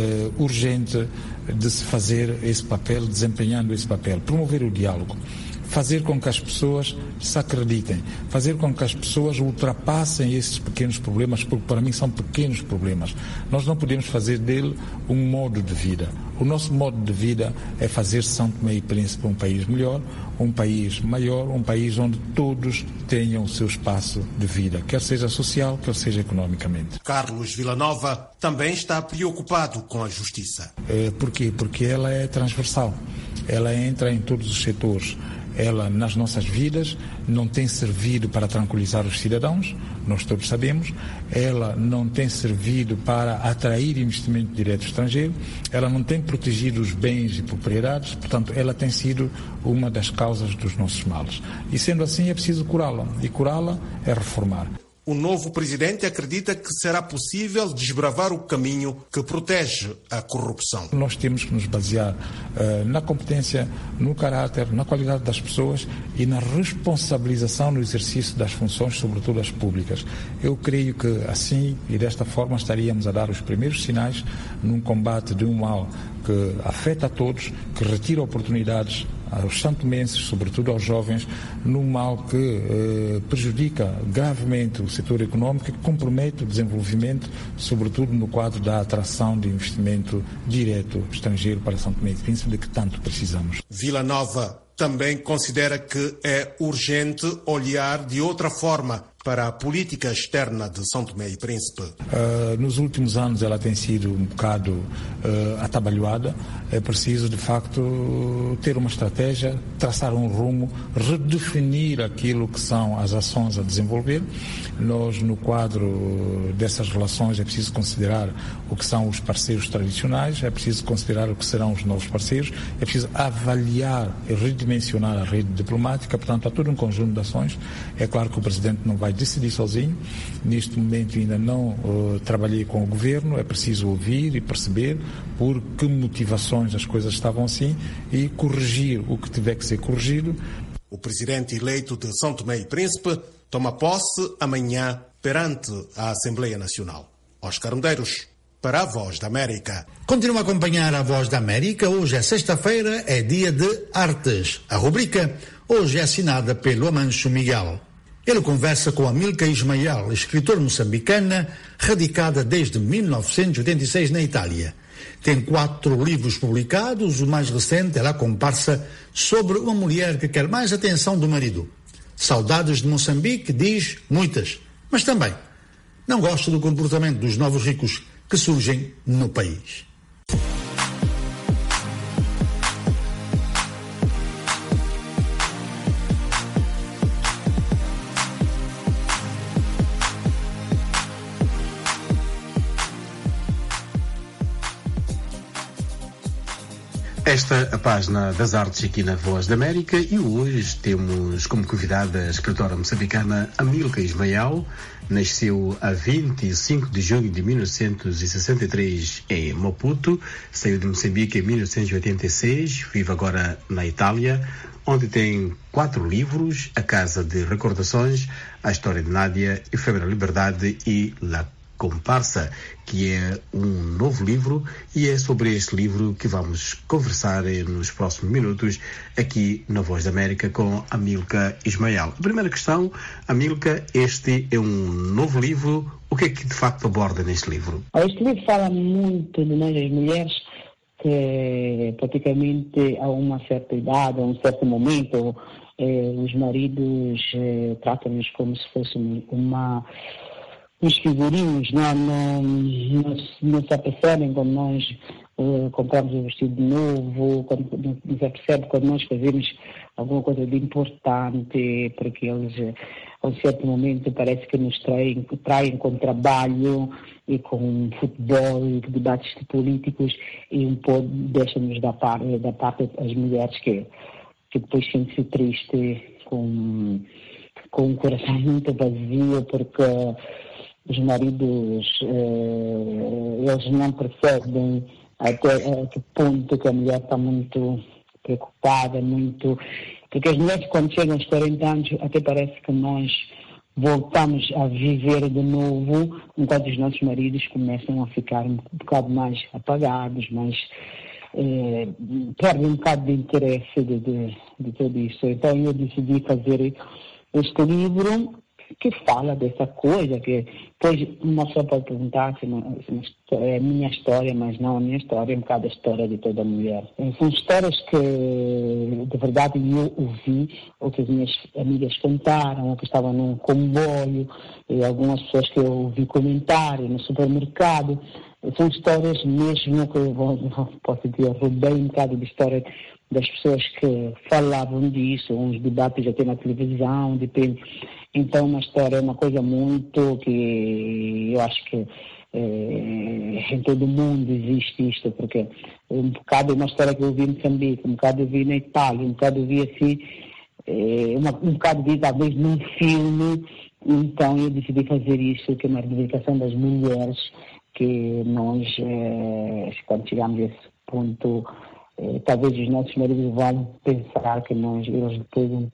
urgente de se fazer esse papel, desempenhando esse papel. Promover o diálogo. Fazer com que as pessoas se acreditem, fazer com que as pessoas ultrapassem esses pequenos problemas, porque para mim são pequenos problemas. Nós não podemos fazer dele um modo de vida. O nosso modo de vida é fazer São Tomé e Príncipe um país melhor, um país maior, um país onde todos tenham o seu espaço de vida, quer seja social, quer seja economicamente. Carlos Villanova também está preocupado com a justiça. Porquê? Porque ela é transversal, ela entra em todos os setores. Ela, nas nossas vidas, não tem servido para tranquilizar os cidadãos, nós todos sabemos. Ela não tem servido para atrair investimento direto estrangeiro. Ela não tem protegido os bens e propriedades. Portanto, ela tem sido uma das causas dos nossos males. E, sendo assim, é preciso curá-la. E curá-la é reformar. O novo presidente acredita que será possível desbravar o caminho que protege a corrupção. Nós temos que nos basear na competência, no caráter, na qualidade das pessoas e na responsabilização no exercício das funções, sobretudo as públicas. Eu creio que assim e desta forma estaríamos a dar os primeiros sinais num combate de um mal que afeta a todos, que retira oportunidades aos santomenses, sobretudo aos jovens, num mal que prejudica gravemente o setor econômico e que compromete o desenvolvimento, sobretudo no quadro da atração de investimento direto estrangeiro para São Tomé e Príncipe, de que tanto precisamos. Villanova também considera que é urgente olhar de outra forma para a política externa de São Tomé e Príncipe. Nos últimos anos ela tem sido um bocado atabalhoada. É preciso, de facto, ter uma estratégia, traçar um rumo, redefinir aquilo que são as ações a desenvolver. Nós, no quadro dessas relações, é preciso considerar o que são os parceiros tradicionais, é preciso considerar o que serão os novos parceiros, é preciso avaliar e redimensionar a rede diplomática. Portanto, há todo um conjunto de ações. É claro que o Presidente não vai decidir sozinho. Neste momento ainda não trabalhei com o Governo. É preciso ouvir e perceber por que motivações as coisas estavam assim e corrigir o que tiver que ser corrigido. O Presidente eleito de São Tomé e Príncipe toma posse amanhã perante a Assembleia Nacional. Oscar Medeiros, para a Voz da América. Continua a acompanhar a Voz da América. Hoje é sexta-feira, é dia de artes. A rubrica hoje é assinada pelo Amancho Miguel. Ele conversa com Amílcar Ismael, escritora moçambicana, radicada desde 1986 na Itália. Tem 4 livros publicados, o mais recente é La Comparsa, sobre uma mulher que quer mais atenção do marido. Saudades de Moçambique, diz muitas, mas também não gosta do comportamento dos novos ricos que surgem no país. Esta é a página das artes aqui na Voz da América e hoje temos como convidada a escritora moçambicana Amílcar Ismael. Nasceu a 25 de junho de 1963 em Maputo, saiu de Moçambique em 1986, vive agora na Itália, onde tem 4 livros: A Casa de Recordações, A História de Nádia, Efêmera Liberdade e La Comparsa, que é um novo livro, e é sobre este livro que vamos conversar nos próximos minutos aqui na Voz da América com Amílcar Ismael. A primeira questão, Amílcar, este é um novo livro, o que é que de facto aborda neste livro? Este livro fala muito de nós as mulheres que praticamente a uma certa idade, a um certo momento, os maridos tratam-nos como se fossem os figurinhos, não se apercebem quando nós compramos um vestido novo, quando nos apercebe quando nós fazemos alguma coisa de importante, porque eles, a um certo momento, parece que nos traem com trabalho e com futebol e debates políticos, e um pouco deixam-nos da parte as mulheres que depois sentem-se triste, com um coração muito vazio, porque os maridos, eles não percebem até que ponto que a mulher está muito preocupada, porque as mulheres, quando chegam aos 40 anos, até parece que nós voltamos a viver de novo, enquanto os nossos maridos começam a ficar um bocado mais apagados, perdem um bocado de interesse de tudo isso. Então eu decidi fazer este livro que fala dessa coisa, que depois uma pessoa pode perguntar se é a minha história, mas não a minha história, é um bocado a história de toda mulher. São histórias que, de verdade, eu ouvi, ou que as minhas amigas contaram, ou que estavam num comboio, e algumas pessoas que eu ouvi comentarem no supermercado. São histórias mesmo que eu posso dizer, roubei um bocado de história das pessoas que falavam disso, uns debates até na televisão, depende. Então, uma história é uma coisa muito que eu acho que em todo o mundo existe isto, porque um bocado é uma história que eu vi em Moçambique, um bocado eu vi na Itália, um bocado eu vi assim, um bado vi talvez num filme. Então eu decidi fazer isso, que é uma reivindicação das mulheres, que nós, quando chegamos a esse ponto, talvez os nossos maridos vão pensar que eles depois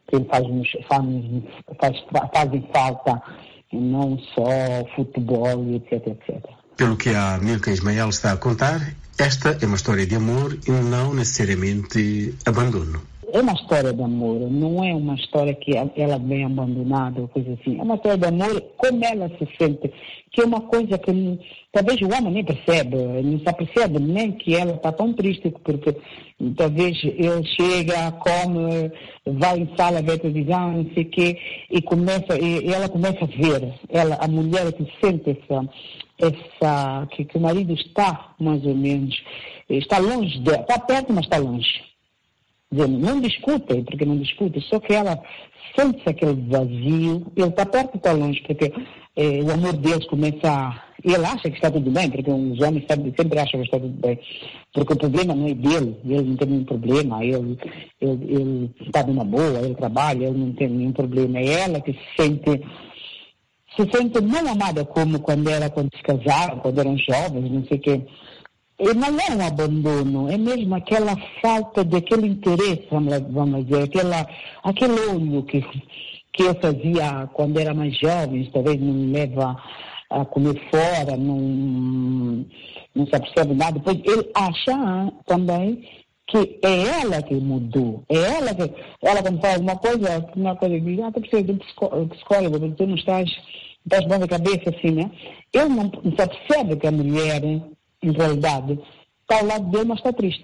fazem falta, não só futebol, etc, etc. Pelo que a Amílcar Ismael está a contar, esta é uma história de amor e não necessariamente abandono. É uma história de amor, não é uma história que ela vem abandonada ou coisa assim. É uma história de amor, como ela se sente, que é uma coisa que talvez o homem nem percebe, não se apercebe nem que ela está tão triste, porque talvez ele chega, come, vai em sala, vê televisão, não sei o quê, e ela começa a ver, a mulher que sente que o marido está mais ou menos, está longe dela, está perto, mas está longe. Não discutem, porque não discutem, só que ela sente aquele vazio, ele está perto, está longe, porque o amor deles começa ele acha que está tudo bem, porque os homens sempre acham que está tudo bem, porque o problema não é dele, ele não tem nenhum problema, ele está numa boa, ele trabalha, ele não tem nenhum problema, é ela que se sente não amada como quando se casaram, quando eram jovens, não sei o quê. E não é um abandono, é mesmo aquela falta daquele interesse, vamos dizer, aquele olho que eu fazia quando era mais jovem, talvez não me leva a comer fora, não se apercebe nada. Depois ele acha também que é ela que mudou, ela quando fala uma coisa diz, tu precisa de um psicólogo, porque tu não estás bom da cabeça assim, né? Ele não se apercebe que a mulher, em realidade, está ao lado dele, mas está triste.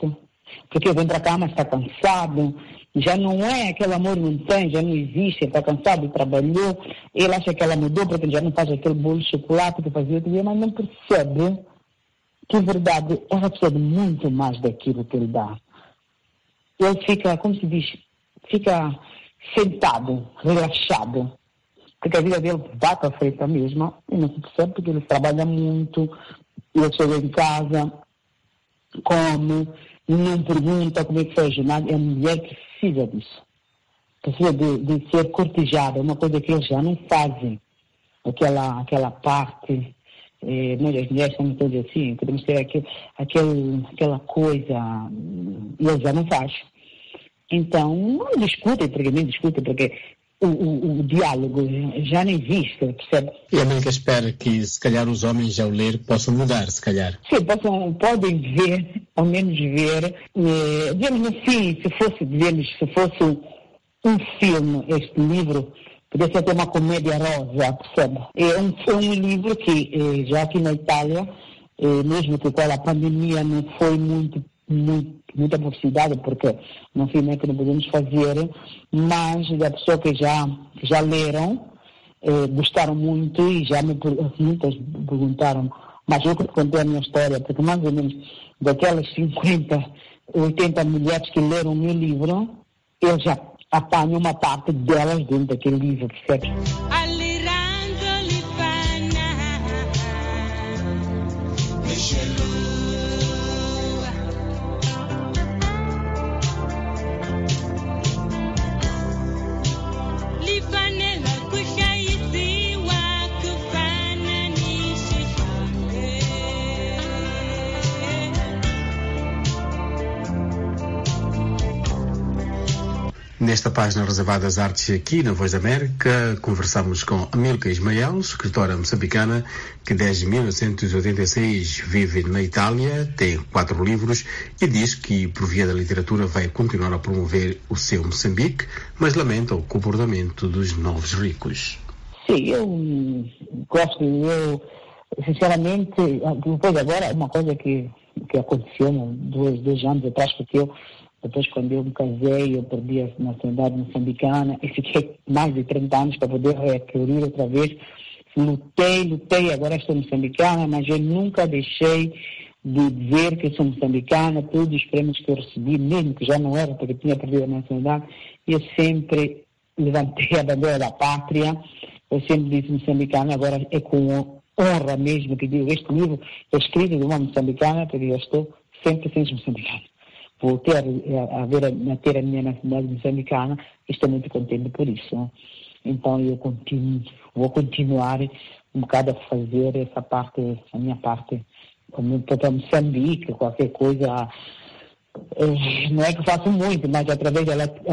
Porque ele vem para cá, mas está cansado. Já não é aquele amor, não tem, já não existe, está cansado, trabalhou. Ele acha que ela mudou porque já não faz aquele bolo de chocolate que fazia outro dia, mas não percebe que, na verdade, ela precisa de muito mais daquilo que ele dá. Ele fica, como se diz, fica sentado, relaxado. Porque a vida dele vai para frente mesmo e não se percebe porque ele trabalha muito, ele chega em casa, come, não pergunta como é que foi a jornada. É a mulher que precisa disso. Precisa de ser cortejada, uma coisa que eles já não fazem. Aquela parte, nós as mulheres somos todas assim, queremos ter aquela coisa, e eles já não fazem. Então, não discutem, porque o diálogo já não existe, percebe? E a América espera que, se calhar, os homens, ao ler, possam mudar, se calhar. Sim, podem ver, ao menos ver, digamos assim, se fosse um filme, este livro, poderia ser até uma comédia rosa, percebe? É um livro que, já aqui na Itália, mesmo que com a pandemia não foi muita publicidade, porque não sei nem que não podemos fazer, mas da pessoa que já leram, gostaram muito e já muitas perguntaram, mas eu que contei a minha história, porque mais ou menos daquelas 50, 80 mulheres que leram o meu livro, eu já apanho uma parte delas dentro daquele livro, percebe? Nesta página reservada às artes aqui na Voz da América, conversamos com Amílcar Ismael, escritora moçambicana que desde 1986 vive na Itália, tem 4 livros e diz que, por via da literatura, vai continuar a promover o seu Moçambique, mas lamenta o comportamento dos novos ricos. Sim, eu gosto, sinceramente, depois agora, uma coisa que aconteceu dois anos atrás, porque depois, quando eu me casei, eu perdi a nacionalidade moçambicana e fiquei mais de 30 anos para poder readquirir outra vez. Lutei, agora estou moçambicana, mas eu nunca deixei de dizer que sou moçambicana. Todos os prêmios que eu recebi, mesmo que já não era porque tinha perdido a nacionalidade, eu sempre levantei a bandeira da pátria. Eu sempre disse moçambicana, agora é com honra mesmo que digo, este livro é escrito de uma moçambicana, porque eu estou sempre moçambicana. Vou ter a minha nacionalidade moçambicana e estou muito contente por isso. Então eu vou continuar um bocado a fazer essa parte, a minha parte, para Moçambique, qualquer coisa. Não é que faço muito, mas através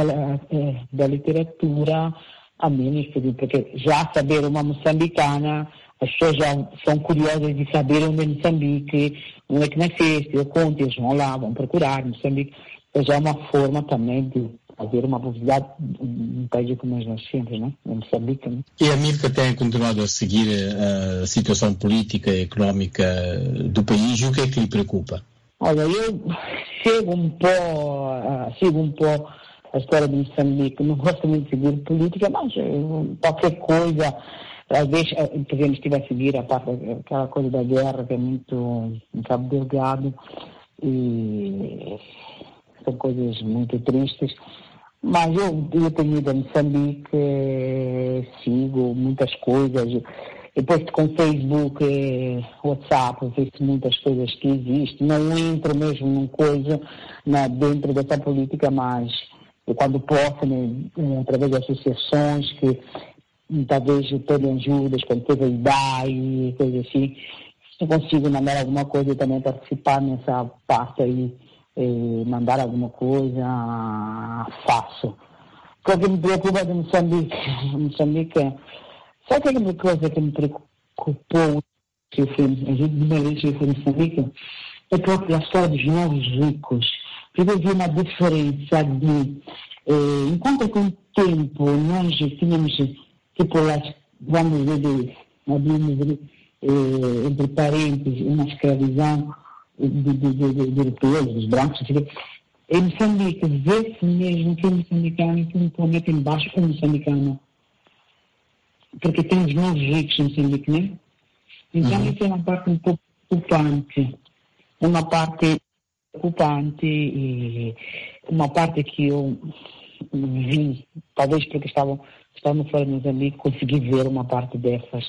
da literatura, a menos, porque já saber uma moçambicana, as pessoas já são curiosas de saber onde é Moçambique, onde é que nasceste, eu conto, eles vão lá, vão procurar Moçambique. Já é uma forma também de fazer uma publicidade um país como nós nascemos, né? Em Moçambique. Né? E a Amílcar tem continuado a seguir a situação política e económica do país, e o que é que lhe preocupa? Olha, eu sigo um pouco a história de Moçambique, não gosto muito de seguir política, mas qualquer coisa. Às vezes, por exemplo, estive a seguir aquela coisa da guerra, que é muito em Cabo Delgado, e são coisas muito tristes. Mas eu tenho ido a Moçambique, sigo muitas coisas. Depois com Facebook, WhatsApp, vejo muitas coisas que existem. Não entro mesmo numa coisa dentro dessa política, mas eu, quando posso, através de associações que talvez pedem ajudas, quando teve a idade, coisa assim. Se eu consigo mandar alguma coisa, eu também participar nessa parte aí, mandar alguma coisa, faço. O que me preocupa de Moçambique, sabe aquela coisa que me preocupou, que eu fui, a primeira vez que eu fui em Moçambique, é própria a história dos novos ricos. Porque eu vi uma diferença de, enquanto com o tempo nós tínhamos, tipo, vamos dizer, entre parentes, uma escravidão de europeus, dos brancos, Em Moçambique, vê-se mesmo que o moçambicano, que o planeta em baixo é moçambicano. Porque temos novos ricos em Moçambique, né? Então, isso é uma parte um pouco preocupante. Uma parte preocupante e uma parte que eu vi, talvez porque estava fora de Moçambique, consegui ver uma parte dessas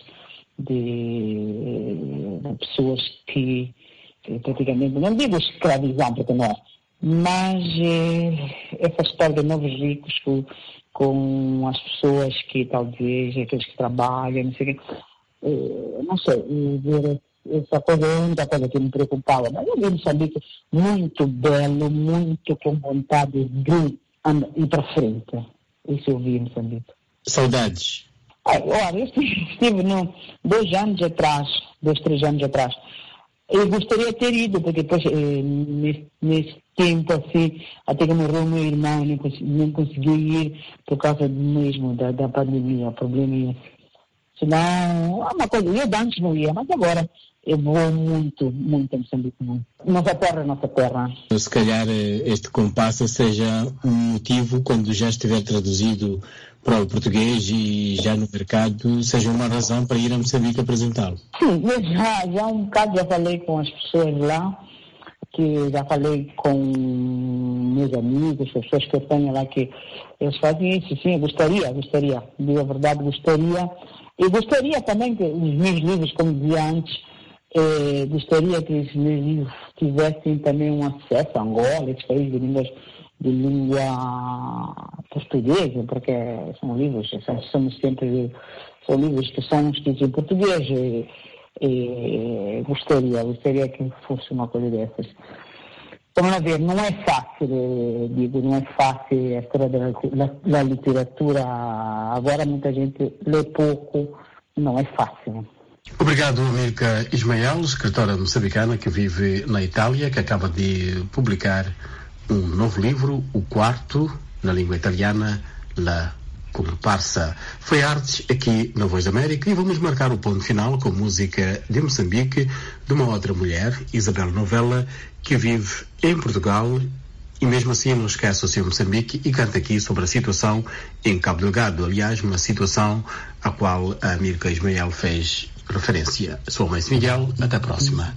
de pessoas que praticamente, não digo escravizam, porque não é, mas essa história de novos ricos com as pessoas que talvez, aqueles que trabalham, não sei o quê, não sei, ver essa coisa é a única coisa que me preocupava, mas eu vi Moçambique muito belo, muito com vontade de ir para frente. Isso eu vi em Moçambique. Saudades? Olha, eu estive 2 anos atrás, 3 anos atrás. Eu gostaria de ter ido, porque depois, nesse tempo, assim, até que morreu meu irmão, nem consegui ir por causa mesmo da pandemia, o problema é esse. Senão, é uma coisa, eu antes não ia, mas agora eu vou muito, muito em Moçambique. Nossa terra é nossa terra. Se calhar este compasso seja um motivo, quando já estiver traduzido para o português e já no mercado, seja uma razão para ir a Moçambique apresentá-lo. Sim, eu já um bocado já falei com as pessoas lá, que já falei com meus amigos, as pessoas que eu tenho lá, que eles fazem isso. Sim, eu gostaria, de verdade gostaria. Eu gostaria também que os meus livros, como dizia antes, gostaria que os meus livros tivessem também um acesso a Angola, esses países de língua portuguesa, porque são livros, são livros que são escritos em português. Gostaria que fosse uma coisa dessas. Vamos lá ver, não é fácil, não é fácil a história da literatura. Agora muita gente lê pouco, não é fácil. Obrigado, Mirka Ismael, escritora moçambicana que vive na Itália, que acaba de publicar um novo livro, o 4º, na língua italiana, La Comparsa. Foi Artes aqui na Voz da América e vamos marcar o ponto final com música de Moçambique de uma outra mulher, Isabel Novella, que vive em Portugal e mesmo assim não esquece o seu Moçambique e canta aqui sobre a situação em Cabo Delgado. Aliás, uma situação à qual a Mirka Ismael fez referência. Sou o Mãe Miguel, até a próxima.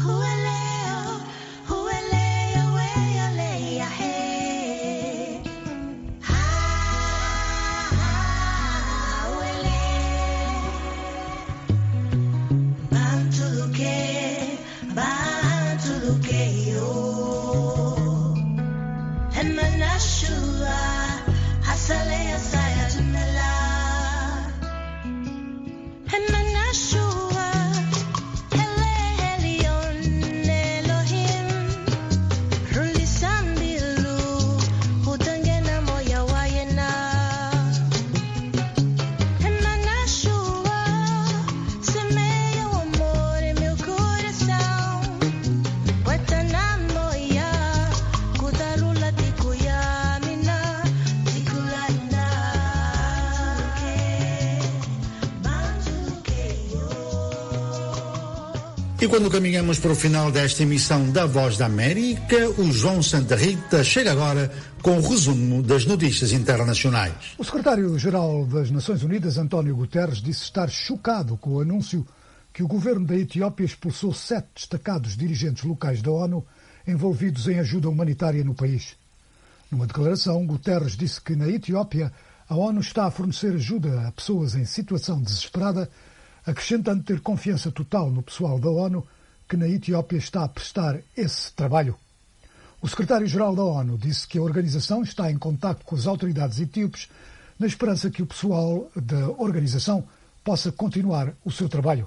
E quando caminhamos para o final desta emissão da Voz da América, o João Santa Rita chega agora com o resumo das notícias internacionais. O secretário-geral das Nações Unidas, António Guterres, disse estar chocado com o anúncio que o governo da Etiópia expulsou 7 destacados dirigentes locais da ONU envolvidos em ajuda humanitária no país. Numa declaração, Guterres disse que na Etiópia a ONU está a fornecer ajuda a pessoas em situação desesperada, acrescentando ter confiança total no pessoal da ONU que na Etiópia está a prestar esse trabalho. O secretário-geral da ONU disse que a organização está em contacto com as autoridades etíopes na esperança que o pessoal da organização possa continuar o seu trabalho.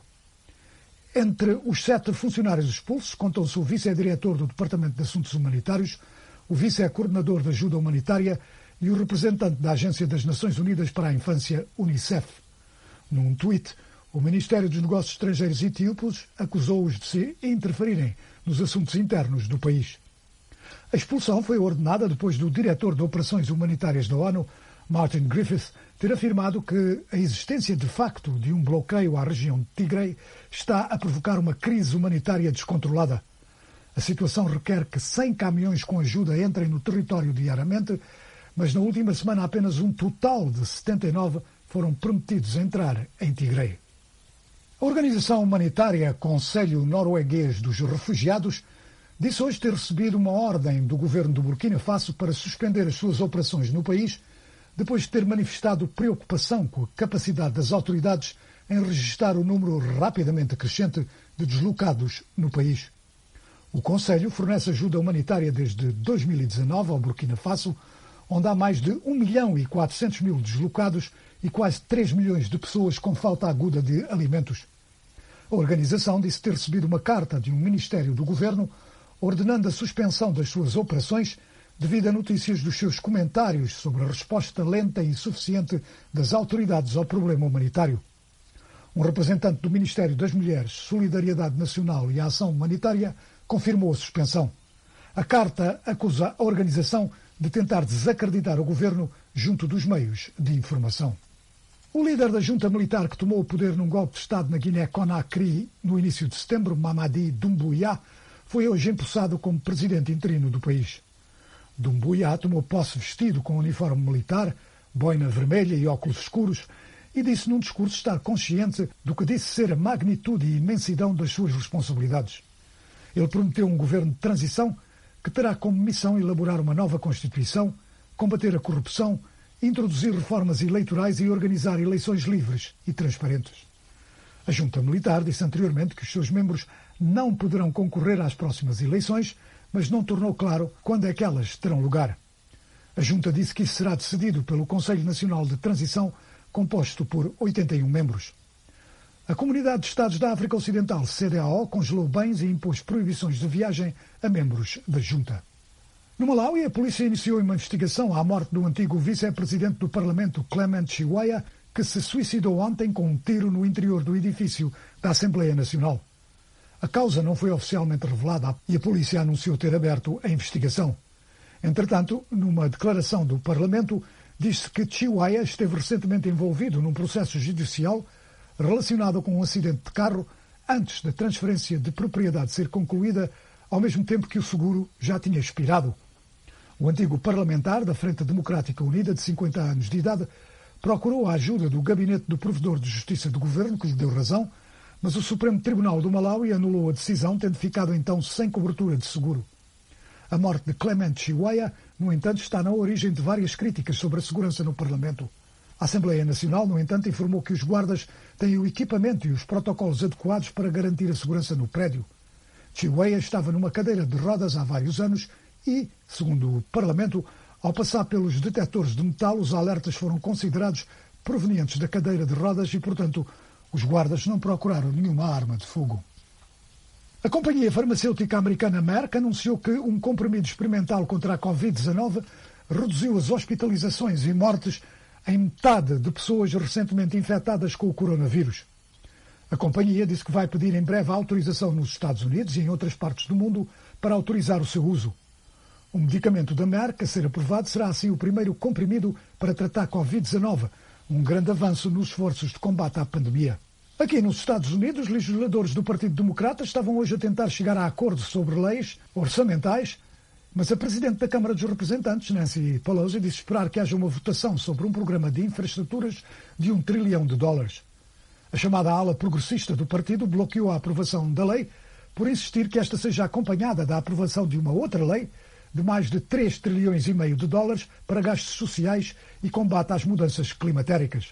Entre os 7 funcionários expulsos contam-se o vice-diretor do Departamento de Assuntos Humanitários, o vice-coordenador de ajuda humanitária e o representante da Agência das Nações Unidas para a Infância, UNICEF. Num tweet, o Ministério dos Negócios Estrangeiros etíopes acusou-os de se interferirem nos assuntos internos do país. A expulsão foi ordenada depois do diretor de Operações Humanitárias da ONU, Martin Griffiths, ter afirmado que a existência de facto de um bloqueio à região de Tigray está a provocar uma crise humanitária descontrolada. A situação requer que 100 caminhões com ajuda entrem no território diariamente, mas na última semana apenas um total de 79 foram permitidos entrar em Tigre. A organização humanitária Conselho Norueguês dos Refugiados disse hoje ter recebido uma ordem do governo do Burkina Faso para suspender as suas operações no país, depois de ter manifestado preocupação com a capacidade das autoridades em registrar o número rapidamente crescente de deslocados no país. O Conselho fornece ajuda humanitária desde 2019 ao Burkina Faso, onde há mais de 1.400.000 deslocados e quase 3 milhões de pessoas com falta aguda de alimentos. A organização disse ter recebido uma carta de um ministério do governo ordenando a suspensão das suas operações devido a notícias dos seus comentários sobre a resposta lenta e insuficiente das autoridades ao problema humanitário. Um representante do Ministério das Mulheres, Solidariedade Nacional e Ação Humanitária confirmou a suspensão. A carta acusa a organização de tentar desacreditar o governo junto dos meios de informação. O líder da junta militar que tomou o poder num golpe de Estado na Guiné-Conakry no início de setembro, Mamadi Doumbouya, foi hoje empossado como presidente interino do país. Doumbouya tomou posse vestido com uniforme militar, boina vermelha e óculos escuros e disse num discurso estar consciente do que disse ser a magnitude e imensidão das suas responsabilidades. Ele prometeu um governo de transição que terá como missão elaborar uma nova Constituição, combater a corrupção, introduzir reformas eleitorais e organizar eleições livres e transparentes. A junta militar disse anteriormente que os seus membros não poderão concorrer às próximas eleições, mas não tornou claro quando é que elas terão lugar. A junta disse que isso será decidido pelo Conselho Nacional de Transição, composto por 81 membros. A Comunidade de Estados da África Ocidental, CEDEAO, congelou bens e impôs proibições de viagem a membros da junta. No Malawi, a polícia iniciou uma investigação à morte do antigo vice-presidente do Parlamento, Clement Chiwaya, que se suicidou ontem com um tiro no interior do edifício da Assembleia Nacional. A causa não foi oficialmente revelada e a polícia anunciou ter aberto a investigação. Entretanto, numa declaração do Parlamento, diz-se que Chiwaya esteve recentemente envolvido num processo judicial relacionado com um acidente de carro antes da transferência de propriedade ser concluída, ao mesmo tempo que o seguro já tinha expirado. O antigo parlamentar da Frente Democrática Unida, de 50 anos de idade, procurou a ajuda do gabinete do Provedor de Justiça do Governo, que lhe deu razão, mas o Supremo Tribunal do Malawi anulou a decisão, tendo ficado então sem cobertura de seguro. A morte de Clement Chiwaya, no entanto, está na origem de várias críticas sobre a segurança no Parlamento. A Assembleia Nacional, no entanto, informou que os guardas têm o equipamento e os protocolos adequados para garantir a segurança no prédio. Chiwaya estava numa cadeira de rodas há vários anos e, segundo o Parlamento, ao passar pelos detectores de metal, os alertas foram considerados provenientes da cadeira de rodas e, portanto, os guardas não procuraram nenhuma arma de fogo. A companhia farmacêutica americana Merck anunciou que um comprimido experimental contra a Covid-19 reduziu as hospitalizações e mortes em metade de pessoas recentemente infectadas com o coronavírus. A companhia disse que vai pedir em breve a autorização nos Estados Unidos e em outras partes do mundo para autorizar o seu uso. O medicamento da Merck a ser aprovado será assim o primeiro comprimido para tratar Covid-19, um grande avanço nos esforços de combate à pandemia. Aqui nos Estados Unidos, legisladores do Partido Democrata estavam hoje a tentar chegar a acordos sobre leis orçamentais, mas a Presidente da Câmara dos Representantes, Nancy Pelosi, disse esperar que haja uma votação sobre um programa de infraestruturas de $1 trilhão. A chamada ala progressista do partido bloqueou a aprovação da lei por insistir que esta seja acompanhada da aprovação de uma outra lei de mais de $3,5 trilhões para gastos sociais e combate às mudanças climatéricas.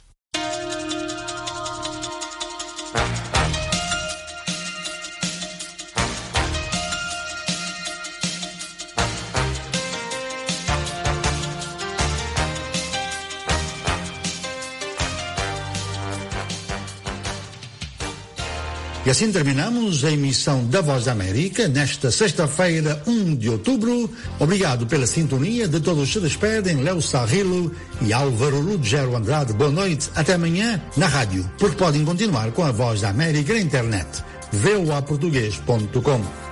E assim terminamos a emissão da Voz da América nesta sexta-feira, 1 de outubro. Obrigado pela sintonia. De todos se despedem Léo Sarrilo e Álvaro Ruggiero Andrade. Boa noite. Até amanhã na rádio, porque podem continuar com a Voz da América na internet. voaportugues.com.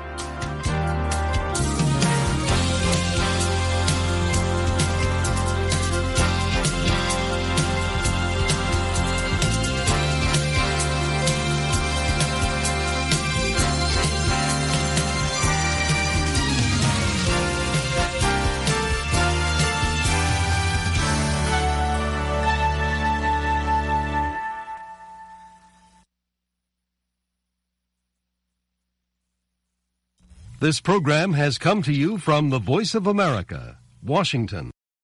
This program has come to you from the Voice of America, Washington.